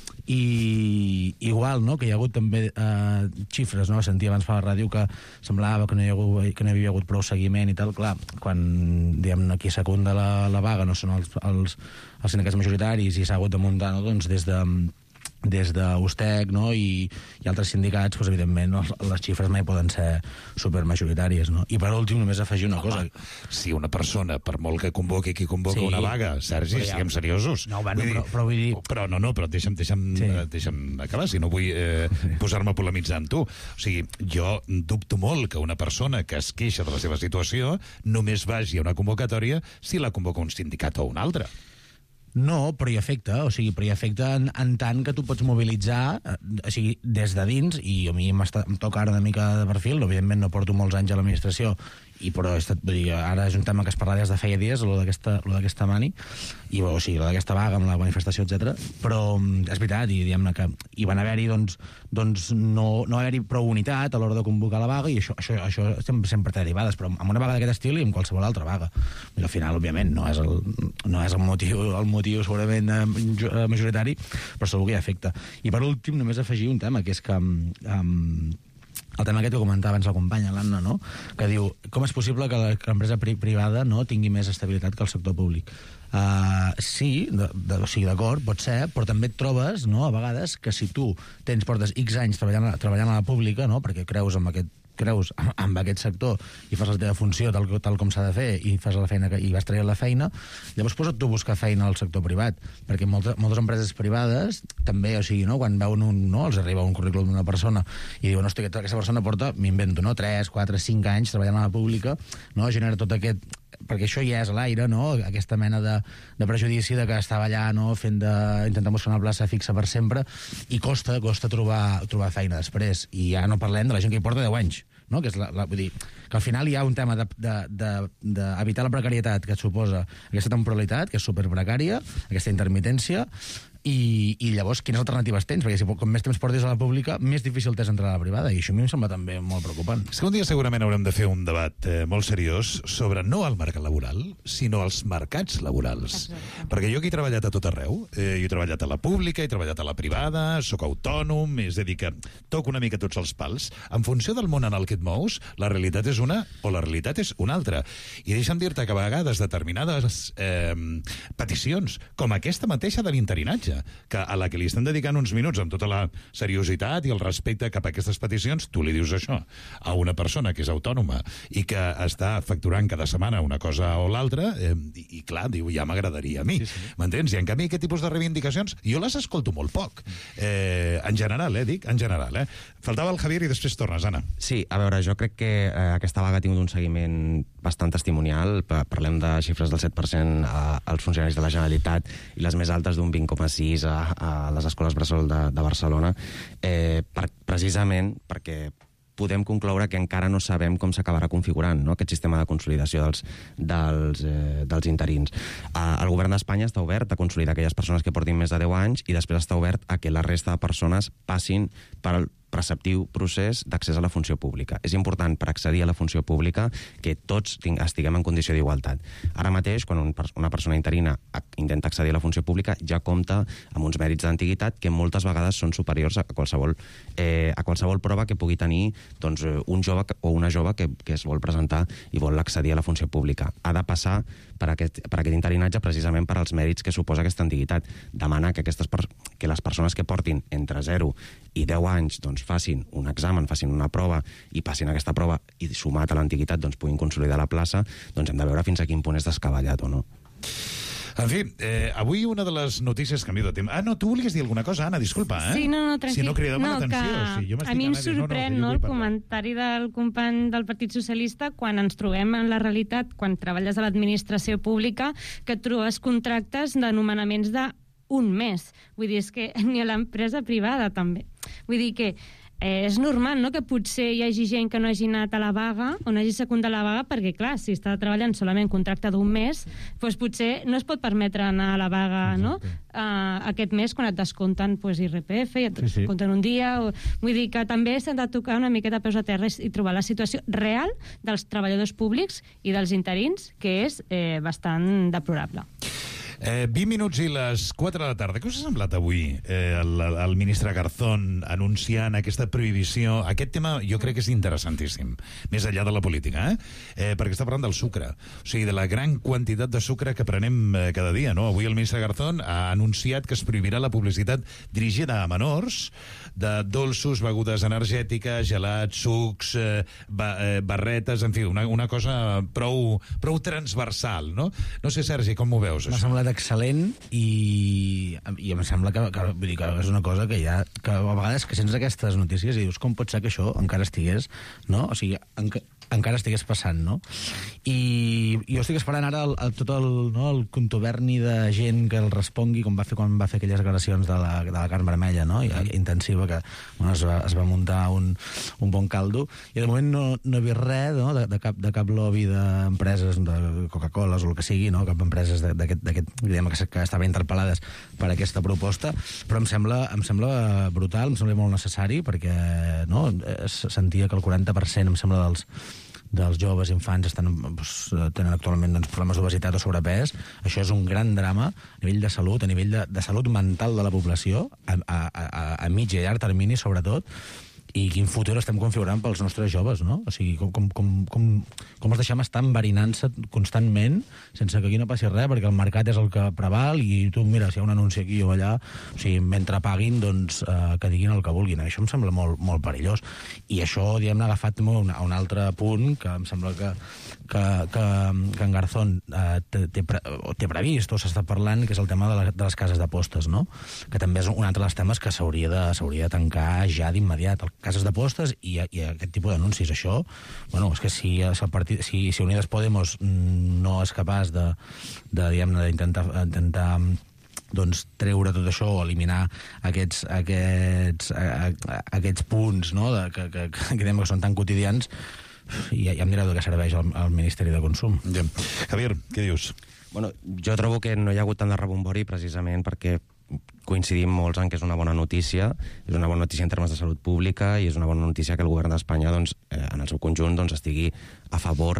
I igual, no?, que hi ha hagut també xifres, no?, sentia abans per la ràdio que semblava que no hi havia hagut prou seguiment i tal. Clar, quan, diguem-ne, qui secunda la vaga no són els sindicats majoritaris i s'ha hagut de muntar, no?, doncs des d'Ustec, no?, i altres sindicats, doncs, evidentment, les xifres mai poden ser supermajoritàries, no? I per últim, només afegir una cosa. Si una persona, per molt que convoqui qui convoca una vaga, Sergi, siguem seriosos. No, però vull dir... Però deixa'm acabar, si no vull posar-me a polemitzar amb tu. O sigui, jo dubto molt que una persona que es queixa de la seva situació només vagi a una convocatòria si la convoca un sindicat o un altre. No, però hi afecta, en tant que tu pots mobilitzar, des de dins, i a mi em toca ara una mica de perfil, evidentment no porto molts anys a l'administració, però ara és un tema que es parla des de feia dies, lo d'aquesta mani, lo d'aquesta vaga amb la manifestació, etc. Però és veritat, i diguem-ne que hi van haver-hi, doncs no va haver-hi prou unitat a l'hora de convocar la vaga, i això sempre té derivades, però amb una vaga d'aquest estil i amb qualsevol altra vaga. I al final, òbviament, no és el motiu segurament majoritari, però segur que hi afecta. I per últim, només afegir un tema, que és que el tema aquest que comentava abans la companya, l'Anna, no?, que diu, com és possible que l'empresa privada no tingui més estabilitat que el sector públic? Sí, d'acord, pot ser, però també et trobes, no?, a vegades, que si tu portes X anys treballant a la pública, no?, perquè creus amb aquest sector i fas la teva funció tal com s'ha de fer i fas la feina i vas traient la feina, llavors posa't tu a buscar feina al sector privat, perquè moltes empreses privades també, o sigui, no, quan veuen els arriba un currículum d'una persona i diuen, hosti, aquesta persona porta, m'invento, no, 3, 4, 5 anys treballant a la pública, no, genera tot aquest... perquè això ja és a l'aire, no?, aquesta mena de prejudici de que estava allà, no?, intentant buscar una plaça fixa per sempre, i costa trobar feina després. I ja no parlem de la gent que hi porta 10 anys, no?, que és vull dir, que al final hi ha un tema d'evitar la precarietat que et suposa aquesta temporalitat, que és superprecària, aquesta intermitència, i llavors quines alternatives tens? Perquè com més temps portis a la pública, més difícil t'és entrar a la privada, i això a mi em sembla també molt preocupant. És que un dia segurament haurem de fer un debat molt seriós sobre no el mercat laboral, sinó els mercats laborals. Exacte. Perquè jo que he treballat a tot arreu, jo he treballat a la pública, he treballat a la privada, sóc autònom, és a dir, que toco una mica tots els pals. En funció del món en el que et mous, la realitat és una o la realitat és una altra. I deixa'm dir-te que a vegades determinades peticions, com aquesta mateixa de l'interinatge, que a la que li estan dedicant uns minuts amb tota la seriositat i el respecte cap a aquestes peticions, tu li dius això a una persona que és autònoma i que està facturant cada setmana una cosa o l'altra, i clar, diu, ja m'agradaria a mi. Sí. M'entens? I en canvi aquest tipus de reivindicacions jo les escolto molt poc. En general, dic, en general. Faltava el Javier i després tornes, Anna. Sí, a veure, jo crec que aquesta vaga ha tingut un seguiment bastant testimonial. Parlem de xifres del 7% als funcionaris de la Generalitat i les més altes d'un 20,6% a les escoles bressol de Barcelona, precisament perquè podem concloure que encara no sabem com s'acabarà configurant, no?, aquest sistema de consolidació dels interins. El govern d'Espanya està obert a consolidar aquelles persones que portin més de 10 anys i després està obert a que la resta de persones passin per preceptiu procés d'accés a la funció pública. És important per accedir a la funció pública que tots estiguem en condició d'igualtat. Ara mateix, quan una persona interina intenta accedir a la funció pública, ja compta amb uns mèrits d'antiguitat que moltes vegades són superiors a qualsevol prova que pugui tenir doncs, un jove o una jove que es vol presentar i vol accedir a la funció pública. Ha de passar per aquest interinatge precisament per als mèrits que suposa aquesta antiguitat. Demana que les persones que portin entre 0 i 10 anys doncs, facin un examen, facin una prova i passin aquesta prova i sumat a l'antiguitat doncs, puguin consolidar la plaça, doncs hem de veure fins a quin punt és descabellat o no. En fi, avui una de les notícies... Canvio de tema. No, tu volies dir alguna cosa, Anna, disculpa, Sí, no, tranquil. Si no cridava l'atenció. A mi em sorprèn el comentari del company del Partit Socialista quan ens trobem en la realitat, quan treballes a l'administració pública, que et trobes contractes de nomenaments d'un mes. Vull dir, és que ni a l'empresa privada també. Vull dir que és normal, no?, que potser hi hagi gent que no hagi anat a la vaga o no hagi secundat la vaga perquè, clar, si està treballant solament contracte d'un mes, doncs potser no es pot permetre anar a la vaga, no?, aquest mes quan et descompten IRPF i et descompten un dia. Vull dir que també s'han de tocar una miqueta peus a terra i trobar la situació real dels treballadors públics i dels interins, que és bastant deplorable. 20 minuts i les 4 de la tarda. Què us ha semblat avui el ministre Garzón anunciant aquesta prohibició? Aquest tema jo crec que és interessantíssim, més enllà de la política, perquè està parlant del sucre, o sigui, de la gran quantitat de sucre que prenem cada dia, no? Avui el ministre Garzón ha anunciat que es prohibirà la publicitat dirigida a menors de dolços, begudes energètiques, gelats, sucs, barretes, en fi, una cosa prou transversal, no? No sé, Sergi, com ho veus, això? M'ha semblat excel·lent i em sembla que és una cosa que a vegades que sents aquestes notícies i dius com pot ser que això encara estigués, no? O sigui, encara estigués passant, no? I jo estic esperant ara tot el contuberni de gent que el respongui com va fer quan va fer aquelles declaracions de la carn vermella, no? Intensiva, que es va muntar un bon caldo, i de moment no he vist res, no? de cap lobby d'empreses, de Coca-Cola o el que sigui, no? Cap empreses que estaven interpel·lades per aquesta proposta, però em sembla brutal, em sembla molt necessari, perquè no? Sentia que el 40%, em sembla, dels joves infants tenen actualment problemes d'obesitat o sobrepès. Això és un gran drama a nivell de salut, a nivell de salut mental de la població, a mig i llarg termini, sobretot, i quin futur estem configurant pels nostres joves, no? O sigui, com els deixem estar enverinant-se constantment sense que aquí no passi res, perquè el mercat és el que preval i tu, mira, si hi ha un anunci aquí o allà, o sigui, mentre paguin, doncs, que diguin el que vulguin. Això em sembla molt, molt perillós. I això, diguem-ne, ha agafat a un altre punt que em sembla que en Garzón té previst o s'està parlant, que és el tema de les cases d'apostes, no? Que també és un altre dels temes que s'hauria de tancar ja d'immediat. Cases d'apostes i aquest tipus d'anuncis. Això, bueno, és que si Unides Podemos no és capaç d'intentar doncs treure tot això o eliminar aquests punts, no? que són tan quotidians, ja em direu de què serveix el Ministeri de Consum. Javier, què dius? Bueno, jo trobo que no hi ha hagut tant de rebombori precisament perquè coincidim molts en que és una bona notícia en termes de salut pública i és una bona notícia que el govern d'Espanya doncs, en el seu conjunt doncs, estigui a favor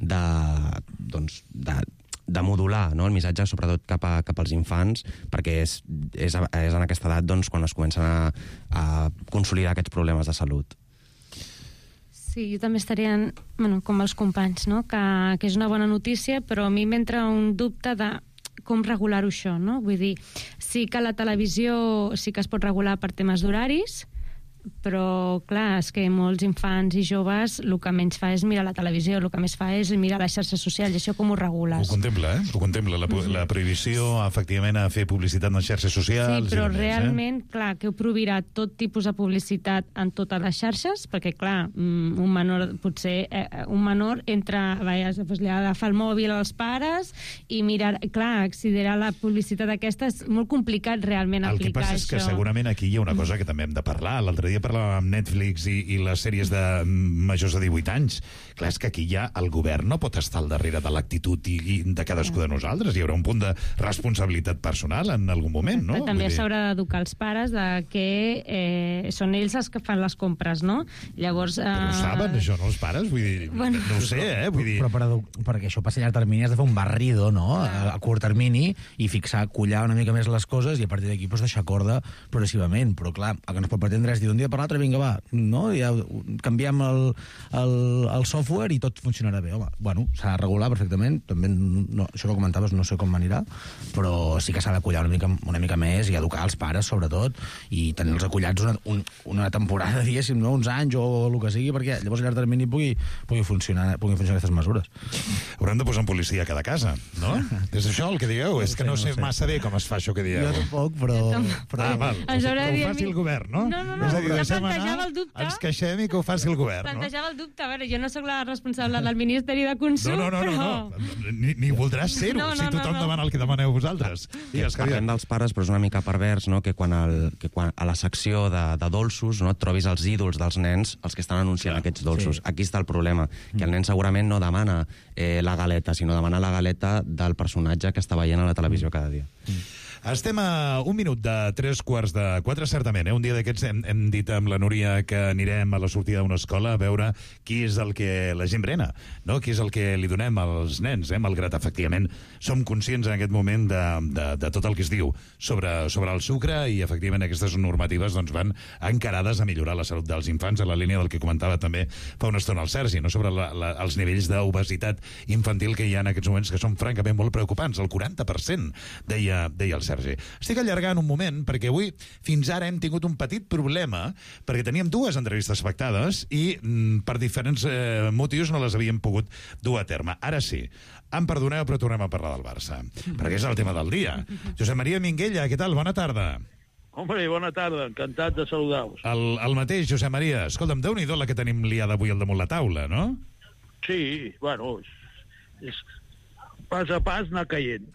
de modular, no? El missatge sobretot cap als infants, perquè és en aquesta edat doncs, quan es comencen a consolidar aquests problemes de salut. Sí, jo també estaria com els companys, no? Que és una bona notícia, però a mi m'entra un dubte de com regular-ho això, no? Vull dir, sí que la televisió sí que es pot regular per temes d'horaris, però, clar, és que molts infants i joves el que menys fa és mirar la televisió, el que més fa és mirar les xarxes socials, i això com ho regules? Ho contempla, Ho contempla, la prohibició, efectivament, a fer publicitat en les xarxes socials... Sí, però realment, clar, que ho prohibirà tot tipus de publicitat en totes les xarxes, perquè, clar, un menor entra, li agafa el mòbil als pares i mirar, clar, accedirà a la publicitat aquesta, és molt complicat realment aplicar això. El que passa és que segurament aquí hi ha una cosa que també hem de parlar. L'altre dia dia parlàvem amb Netflix i les sèries de majors de 18 anys. Clar, és que aquí ja el govern no pot estar al darrere de l'actitud de cadascú de nosaltres. Hi haurà un punt de responsabilitat personal en algun moment, no? També s'haurà d'educar els pares de que són ells els que fan les compres, no? Llavors... Però ho saben, això, no, els pares? Vull dir, bueno, no ho sé, vull dir... Però perquè això passi a llarg termini has de fer un barrido, no?, a curt termini, i fixar, collar una mica més les coses, i a partir d'aquí deixar corda progressivament. Però clar, el que no es pot pretendre és dir d'un dia per l'altre, vinga, va, no? Ja canviem el software i tot funcionarà bé. Home, bueno, s'ha de regular perfectament, també, no, això que comentaves no sé com anirà, però sí que s'ha de collar una mica més i educar els pares, sobretot, i tenir-los acollats una temporada, diguéssim, no? Uns anys o el que sigui, perquè llavors a llarg termini pugui funcionar aquestes mesures. Hauran de posar un policia a cada casa, no? És això el que dieu? És que no sé massa bé com es fa això que dieu. Jo tampoc, però... val. Que ho faci el govern, no? No, és a dir, ja deixem plantejava anar, el dubte. ens queixem i que ho faci el govern, no? Plantejava el dubte. A veure, jo no sóc la responsable del Ministeri de Consum, No. Ni voldràs ser-ho, si tothom demana el que demaneu vosaltres. Parlem dels pares, però és una mica pervers, no?, que quan a la secció de dolços, no, et trobis els ídols dels nens, els que estan anunciant aquests dolços. Aquí està el problema, que el nen segurament no demana la galeta, sinó demana la galeta del personatge que està veient a la televisió cada dia. Estem a un minut de 3:45, certament. Un dia d'aquests hem dit amb la Núria que anirem a la sortida d'una escola a veure qui és el que la gent brena, no? Qui és el que li donem als nens, malgrat, efectivament, som conscients en aquest moment de tot el que es diu sobre el sucre, i, efectivament, aquestes normatives doncs, van encarades a millorar la salut dels infants, a la línia del que comentava també fa una estona el Sergi, no? Sobre els nivells d'obesitat infantil que hi ha en aquests moments, que són francament molt preocupants. El 40%, deia el Sergi. Estic allargant un moment perquè avui fins ara hem tingut un petit problema perquè teníem dues entrevistes pactades i per diferents motius no les havíem pogut dur a terme. Ara sí, em perdoneu, però tornem a parlar del Barça, perquè és el tema del dia. Josep Maria Minguella, què tal? Bona tarda. Hombre, bona tarda, encantat de saludar-vos. El mateix, Josep Maria. Escolta'm, Déu-n'hi-do la que tenim liada avui al damunt la taula, no? Sí, bueno, és pas a pas anar caient.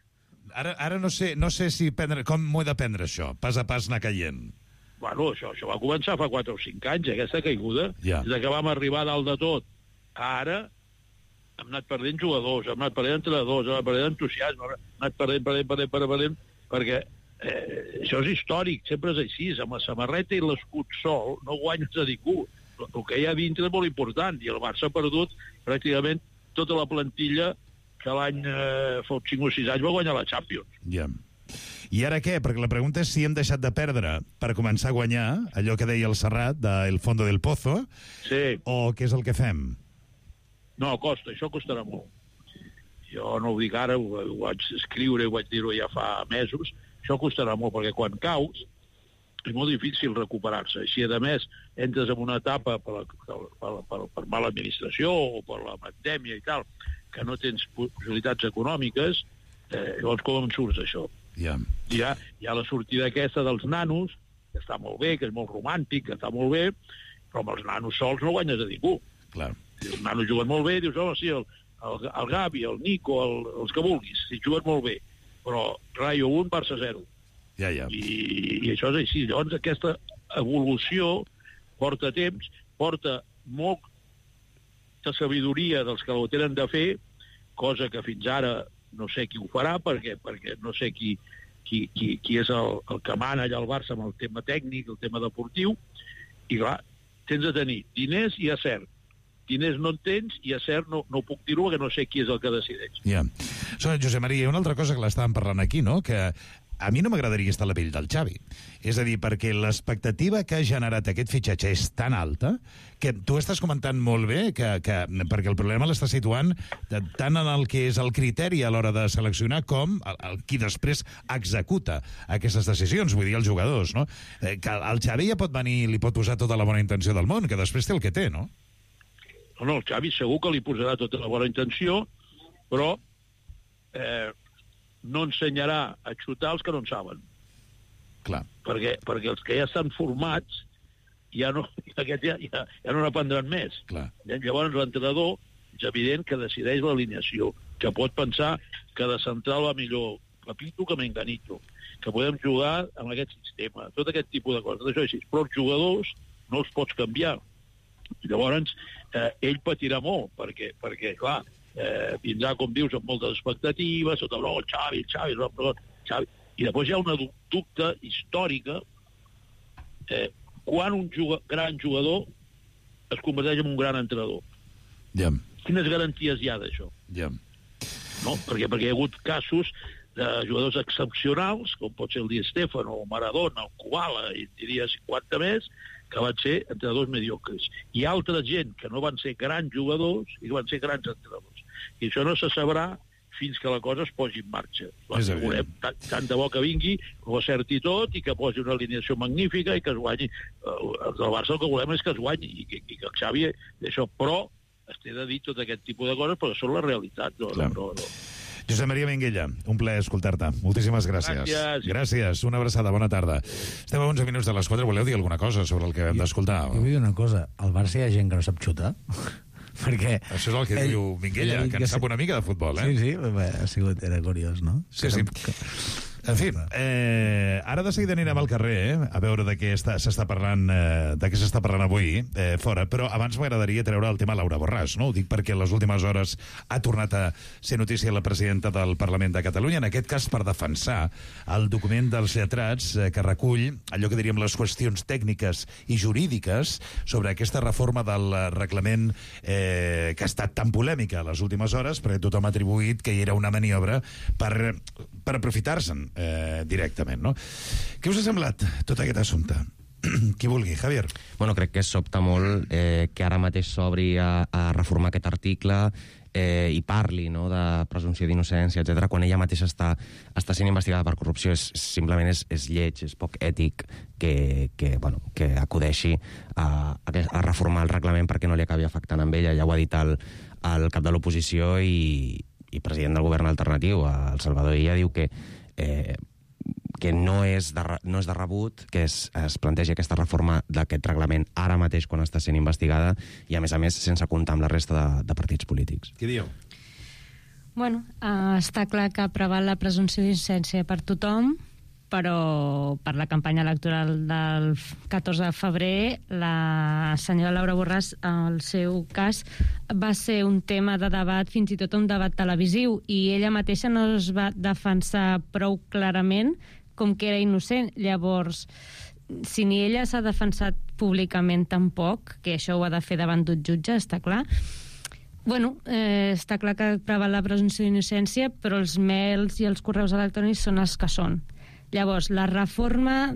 Ara no sé com m'ho he de prendre, això, pas a pas anar caient. Bueno, això va començar fa 4 o 5 anys, aquesta caiguda. Ja. Des que vam arribar dalt de tot. Ara hem anat perdent jugadors, hem anat perdent entrenadors, hem anat perdent entusiasme, hem anat perdent, perquè això és històric, sempre és així, amb la samarreta i l'escut sol no guanyes a ningú. El que hi ha dintre és molt important, i el Barça ha perdut pràcticament tota la plantilla que l'any fa 5 o 6 anys va guanyar la Champions. Ja. I ara què? Perquè la pregunta és si hem deixat de perdre per començar a guanyar, allò que deia el Serrat, del fondo del pozo, sí, o què és el que fem? No, això costarà molt. Jo no ho dic ara, ho vaig escriure, ho vaig dir-ho ja fa mesos, això costarà molt, perquè quan caus és molt difícil recuperar-se. Si, a més, entres en una etapa per mala administració o per la pandèmia i tal, que no tens possibilitats econòmiques, llavors com en surts, això? Ja. Hi ha la sortida aquesta dels nanos, que està molt bé, que és molt romàntic, que està molt bé, però amb els nanos sols no guanyes a ningú. Clar. Els nanos juguen molt bé, dius, home, sí, el Gavi, el Nico, els que vulguis, si juguen molt bé, però Rayo 1, Barça 0. Ja. I això és així. Llavors, aquesta evolució porta temps, porta molt de sabidoria dels que ho tenen de fer, cosa que fins ara no sé qui ho farà, perquè no sé qui és el que mana allà al Barça amb el tema tècnic, el tema deportiu, i clar, tens de tenir diners i acert. Diners no en tens i acert no puc dir-ho perquè no sé qui és el que decideix. Ja. Josep Maria, una altra cosa que l'estàvem parlant aquí, no?, que a mi no m'agradaria estar a la pell del Xavi. És a dir, perquè l'expectativa que ha generat aquest fitxatge és tan alta que tu estàs comentant molt bé perquè el problema l'està situant tant en el que és el criteri a l'hora de seleccionar com el qui després executa aquestes decisions, vull dir, els jugadors, no? Que el Xavi ja pot venir i li pot posar tota la bona intenció del món, que després té el que té, no? No, el Xavi segur que li posarà tota la bona intenció, però no ensenyarà a xutar els que no en saben. Clar. Perquè els que ja estan formats ja no n'aprendran més. Clar. Llavors l'entrenador és evident que decideix l'alineació, que pot pensar que de central va millor Capito que Menganito, que podem jugar amb aquest sistema, tot aquest tipus de coses. Això així, però els jugadors no els pots canviar. Llavors, ell patirà molt, perquè clar, vindrà, com dius, amb moltes expectatives, sota el Xavi, i després hi ha una dubte històrica quan un gran jugador es converteix en un gran entrenador. Ja. Quines garanties hi ha d'això? Ja. No? Perquè hi ha hagut casos de jugadors excepcionals, com pot ser el Di Stéfano, o Maradona, o Koala, i diria 50 més, que van ser entrenadors mediocres. I altra gent que no van ser grans jugadors i que van ser grans entrenadors. I això no se sabrà fins que la cosa es posi en marxa. Tant de bo que vingui, ho acerti tot i que posi una alineació magnífica i que es guanyi. El Barça el que volem és que es guanyi i que el Xavi d'això, però es té de dir tot aquest tipus de coses, però són la realitat. No. Josep Maria Minguella, un plaer escoltar-te. Moltíssimes gràcies. Gràcies, una abraçada, bona tarda. Estem a 11 minuts de les 4, voleu dir alguna cosa sobre el que vam d'escoltar? Jo vull dir una cosa, al Barça hi ha gent que no sap xutar, perquè... Això és el que diu Minguella, que en sap una mica de futbol, Sí, era curiós, no? Sí. En fi, ara de seguida anirem al carrer a veure de què s'està parlant avui fora, però abans m'agradaria treure el tema Laura Borràs, no? Ho dic perquè en les últimes hores ha tornat a ser notícia la presidenta del Parlament de Catalunya, en aquest cas per defensar el document dels lletrats que recull allò que diríem les qüestions tècniques i jurídiques sobre aquesta reforma del reglament que ha estat tan polèmica a les últimes hores, perquè tothom ha atribuït que hi era una maniobra per aprofitar-se'n directament, no? Què us ha semblat tot aquest assumpte? Qui vulgui, Javier. Bueno, crec que sobta molt que ara mateix s'obri a reformar aquest article i parli, no, de presumpció d'innocència, etc. quan ella mateixa està sent investigada per corrupció. Simplement és lleig, és poc ètic que acudeixi a reformar el reglament perquè no li acabi afectant amb ella. Ja ho ha dit el cap de l'oposició i president del govern alternatiu, el Salvador Illa, diu que no és de rebut que es plantegi aquesta reforma d'aquest reglament ara mateix quan està sent investigada i, a més, sense comptar amb la resta de partits polítics. Què dieu? Bueno, està clar que preval la presumpció d'innocència per tothom, però per la campanya electoral del 14 de febrer la senyora Laura Borràs, el seu cas va ser un tema de debat, fins i tot un debat televisiu, i ella mateixa no es va defensar prou clarament com que era innocent. Llavors, si ni ella s'ha defensat públicament tampoc, que això ho ha de fer davant d'un jutge, està clar. Bueno, està clar que preval la presumpció d'innocència, però els mails i els correus electrònics són els que són. Llavors, la reforma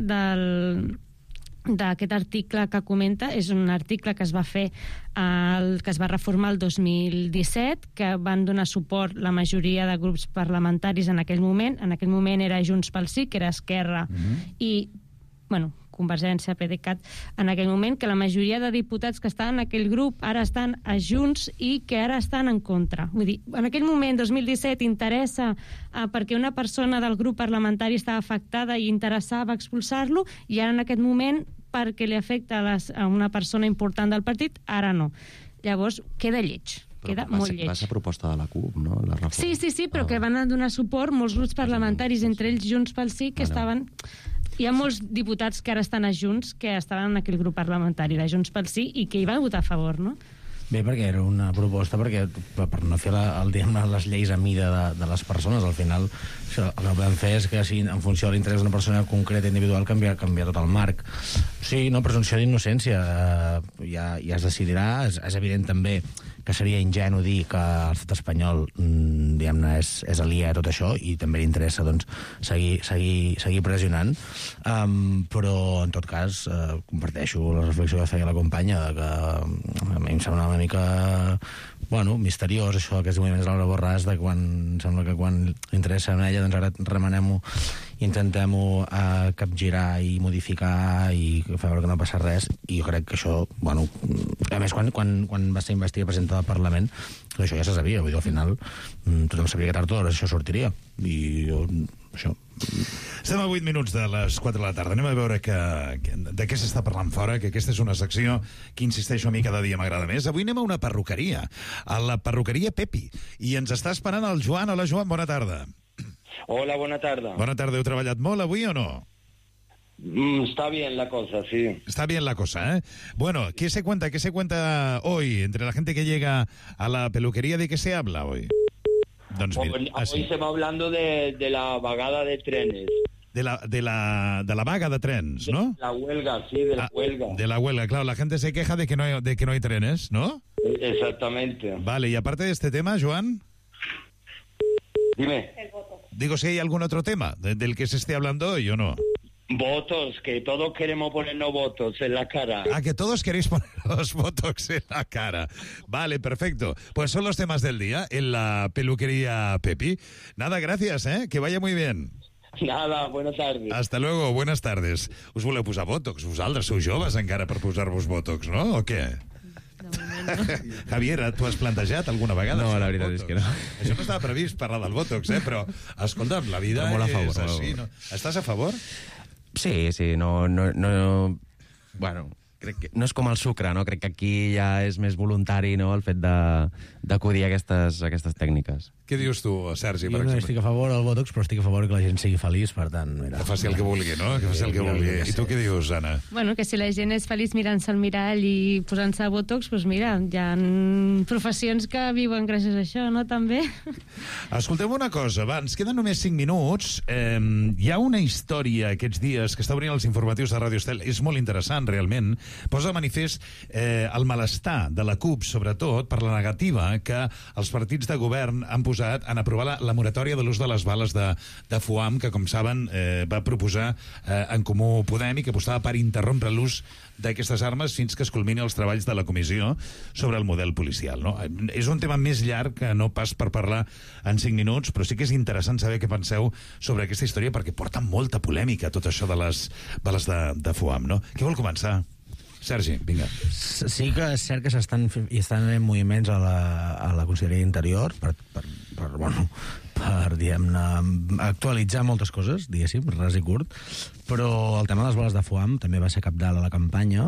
d'aquest article que comenta és un article que es va fer, que es va reformar el 2017, que van donar suport la majoria de grups parlamentaris en aquell moment. En aquell moment era Junts pel Sí, que era Esquerra, i, bueno, Convergència, PDeCAT, en aquell moment, que la majoria de diputats que estaven en aquell grup ara estan a Junts i que ara estan en contra. Vull dir, en aquell moment, 2017, interessa perquè una persona del grup parlamentari estava afectada i interessava expulsar-lo, i ara en aquest moment, perquè li afecta a una persona important del partit, ara no. Llavors, queda lleig. Queda molt lleig. Va ser proposta de la CUP, no? La reforma. Sí, però que van donar suport molts grups parlamentaris, entre ells Junts pel Sí, que estaven... Hi ha molts diputats que ara estan a Junts que estaven en aquell grup parlamentari de Junts pel Sí i que hi van votar a favor, no? Bé, perquè era una proposta per no fer les lleis a mida de les persones. Al final, el que podem fer és que, si en funció de l'interès d'una persona concreta individual, canviar tot el marc. Sí, no, presumpció d'innocència ja es decidirà. És evident també que seria ingenu dir que l'estat espanyol diguem-ne és aliè a tot això i també li interessa doncs, seguir pressionant, però en tot cas comparteixo la reflexió que feia la companya de que a mi em sembla una mica misteriós això que es diu més Laura Borràs, de quan sembla que quan interessa a ella doncs ara remenem-ho i intentem-ho capgirar i modificar i fer veure que no passa res, i jo crec que això, a més quan va ser investigat presentat al Parlament, això ja se sabia, vull dir, al final tothom sabia que tard o d'hora això sortiria, i això... Estem a 8 minuts de les 4 de la tarda. Anem a veure de què s'està parlant fora, que aquesta és una secció que, insisteixo, a mi cada dia m'agrada més. Avui anem a una perruqueria, a la perruqueria Pepi, i ens està esperant el Joan. Hola, Joan, bona tarda. Hola, buena tarde. Bona tarda. Heu treballat molt avui o no? Está bien la cosa, sí. Está bien la cosa, ¿eh? Bueno, ¿qué se cuenta hoy entre la gente que llega a la peluquería? ¿De qué se habla hoy? Doncs mira, Hoy se va hablando de la vagada de trenes. De la vaga de trens, ¿no? La huelga, sí, de la huelga. De la huelga, claro. La gente se queja de que no hay trenes, ¿no? Exactamente. Vale, y aparte de este tema, Joan... Dime. Digo, si hay algún otro tema del que se esté hablando hoy o no. Votos, que todos queremos ponernos votos en la cara. Ah, que todos queréis poneros botox en la cara. Vale, perfecto. Pues son los temas del día en la peluquería Pepi. Nada, gracias, ¿eh? Que vaya muy bien. Nada, buenas tardes. Hasta luego, buenas tardes. Us voleu posar botox? Vosaltres sou joves encara per posar-vos botox, no? O què? Javier, tu has plantejat alguna vegada? No, la veritat és que no. Això no estava previst parlar del botox, però escolta'm, la vida molt a favor, és així, no? Estàs a favor? Sí, no... Bueno, crec que no és com el sucre, no? Crec que aquí ja és més voluntari, no?, el fet d'acudir a aquestes tècniques. Què dius tu, Sergi, per exemple? Jo no estic a favor del botox, però estic a favor que la gent sigui feliç, per tant... Mira. Que faci el que vulgui, no? Que faci el que vulgui. I tu què dius, Anna? Bueno, que si la gent és feliç mirant-se al mirall i posant-se botox, doncs mira, hi ha professions que viuen gràcies a això, no?, també. Escolteu una cosa, va, ens queden només 5 minuts. Hi ha una història aquests dies que està obrint els informatius de Ràdio Estel. És molt interessant, realment. Posa de manifest el malestar de la CUP, sobretot, per la negativa que els partits de govern han posat en aprovar la moratòria de l'ús de les bales de foam, que, com saben, va proposar en Comú Podem i que apostava per interrompre l'ús d'aquestes armes fins que es culmini els treballs de la comissió sobre el model policial, no? És un tema més llarg que no pas per parlar en 5 minuts, però sí que és interessant saber què penseu sobre aquesta història, perquè porta molta polèmica tot això de les bales de foam, no? Qui vol començar? Sergi, vinga. Sí que és cert que estan havent moviments a la Conselleria d'Interior per diguem-ne, actualitzar moltes coses, diguéssim, ras i curt, però el tema de les bales de foam també va ser cabdal a la campanya,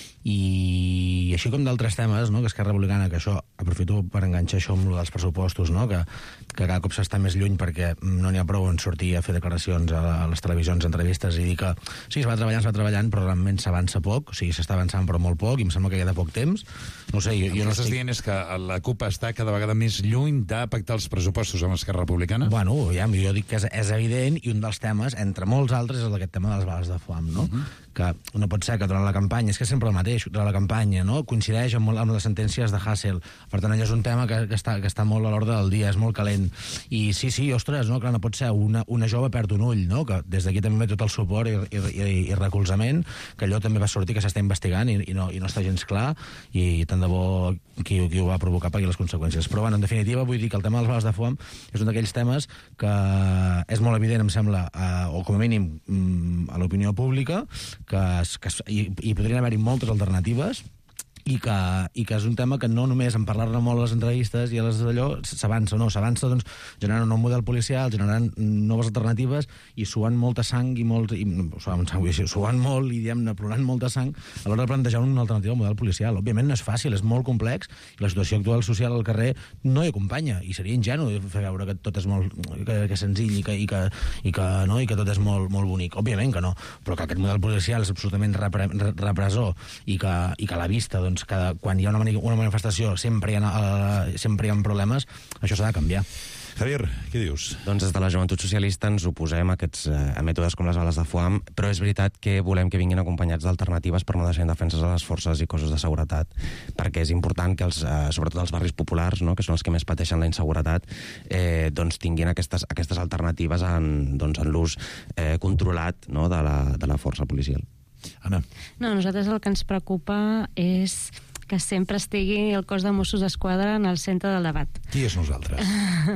i així com d'altres temes, no?, que Esquerra Republicana, que això, aprofito per enganxar això amb dels pressupostos, no?, que cada cop s'està més lluny perquè no n'hi ha prou en sortir a fer declaracions a les televisions, entrevistes, i dir que sí, es va treballant, però realment s'avança poc, o sigui, s'està avançant però molt poc, i em sembla que queda poc temps. No sé, jo no estic... dient és que la CUP està cada vegada més lluny de pactar els pressupostos amb Esquerra Republicana? Bueno, ja, jo dic que és evident, i un dels temes, entre molts altres, és aquest tema de les bales de foam, no? Que no pot ser que durant la campanya, és que sempre el mateix, durant la campanya, no?, coincideix amb les sentències de Hassel. Per tant, allò és un tema que està molt a l'ordre del dia, és molt calent. I sí, ostres, no?, clar, no pot ser una jove perd un ull, no?, que des d'aquí també tot el suport i recolzament, que allò també va sortir, que s'està investigant i no està gens clar, i tant de bo qui ho va provocar pagui les conseqüències. Però, bueno, en definitiva, vull dir que el tema de les bales de foam és un d'aquells temes que és molt evident, em sembla, o com a mínim a l'opinió pública, i podrien haver-hi moltes alternatives, i que és un tema que no només en parlar-ne molt a les entrevistes i a les d'allò s'avança, doncs, generant un nou model policial, generant noves alternatives i suant molta sang suant molt i plorant molta sang a l'hora de plantejar una alternativa al model policial. Òbviament no és fàcil, és molt complex, i la situació actual social al carrer no hi acompanya, i seria ingenu fer veure que tot és molt que senzill i que tot és molt, molt bonic. Òbviament que no, però que aquest model policial és absolutament repressor i que a la vista, doncs, quan hi ha una manifestació sempre hi ha problemes, això s'ha de canviar. Javier, què dius? Doncs des de la Joventut Socialista ens oposem a aquests mètodes com les bales de foam, però és veritat que volem que vinguin acompanyats d'alternatives per no deixar indefenses a les forces i cossos de seguretat, perquè és important que sobretot els barris populars, no?, que són els que més pateixen la inseguretat, doncs tinguin aquestes alternatives en l'ús controlat, no?, de la força policial. Anna. No, a nosaltres el que ens preocupa és que sempre estigui el cos de Mossos d'Esquadra en el centre del debat. Qui és nosaltres?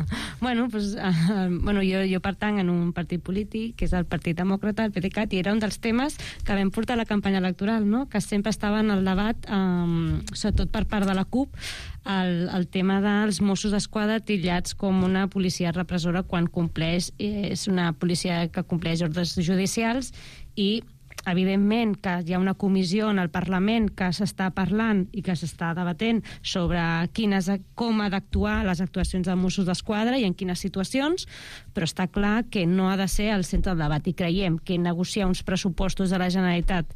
Jo pertany en un partit polític, que és el Partit Demòcrata, el PDeCAT, i era un dels temes que vam portar a la campanya electoral, no?, que sempre estava en el debat, sobretot per part de la CUP, el tema dels Mossos d'Esquadra titllats com una policia repressora quan compleix, és una policia que compleix ordres judicials i evidentment que hi ha una comissió en el Parlament que s'està parlant i que s'està debatent sobre com ha d'actuar les actuacions de Mossos d'Esquadra i en quines situacions, però està clar que no ha de ser el centre del debat, i creiem que negociar uns pressupostos de la Generalitat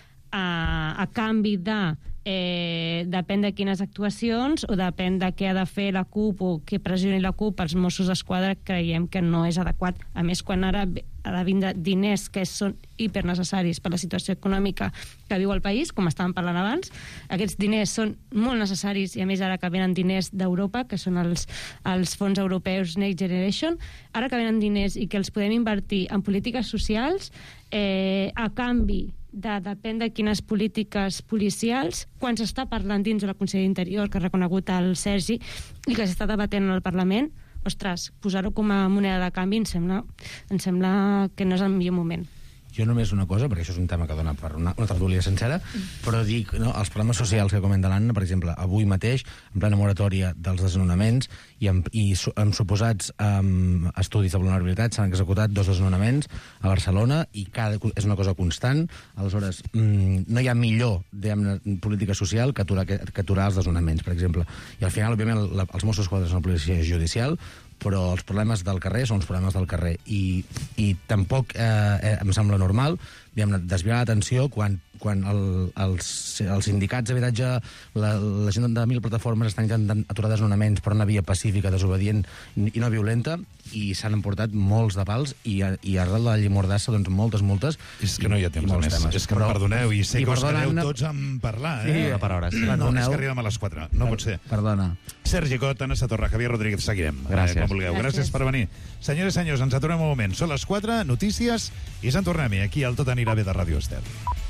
a canvi de depèn de quines actuacions o depèn de què ha de fer la CUP o què pressioni la CUP als Mossos d'Esquadra, creiem que no és adequat. A més, quan ara ha de vindre diners que són hipernecessaris per la situació econòmica que viu el país, com estàvem parlant abans, aquests diners són molt necessaris, i a més ara que venen diners d'Europa, que són els fons europeus Next Generation, ara que venen diners i que els podem invertir en polítiques socials, a canvi depèn de quines polítiques policials, quan s'està parlant dins de la Conselleria d'Interior, que ha reconegut el Sergi, i que s'està debatent en el Parlament, ostres, posar-ho com a moneda de canvi em sembla que no és el millor moment. Jo només una cosa, perquè això és un tema que dona per una tertúlia sencera, però dic, no, els problemes socials que comenta l'Anna, per exemple, avui mateix, en plena moratòria dels desnonaments i amb suposats estudis de vulnerabilitat, s'han executat 2 desnonaments a Barcelona i és una cosa constant. Aleshores, no hi ha millor política social que aturar els desnonaments, per exemple. I al final, òbviament, els Mossos d'Esquadra són la policia judicial, però els problemes del carrer són els problemes del carrer, i tampoc em sembla normal desviar l'atenció quan els sindicats d'habitatge, la gent de 1.000 plataformes estan intentant aturar desnonaments per una via pacífica, desobedient i no violenta, i s'han emportat molts de pals, i arrel de la llei Mordassa, doncs moltes multes. És que no hi ha temps més. És que em perdoneu, i sé que us quedeu tots en parlar, No, és que arribem a les 4. No pot ser. Perdona. Sergi Cot, Anna Satorra, Javier Rodríguez, seguirem. Gràcies. Com vulgueu. Gràcies per venir. Senyores i senyors, ens aturem un moment. Són les 4, notícies, i se'n tornem aquí al Tot anirà bé de Ràdio Estel.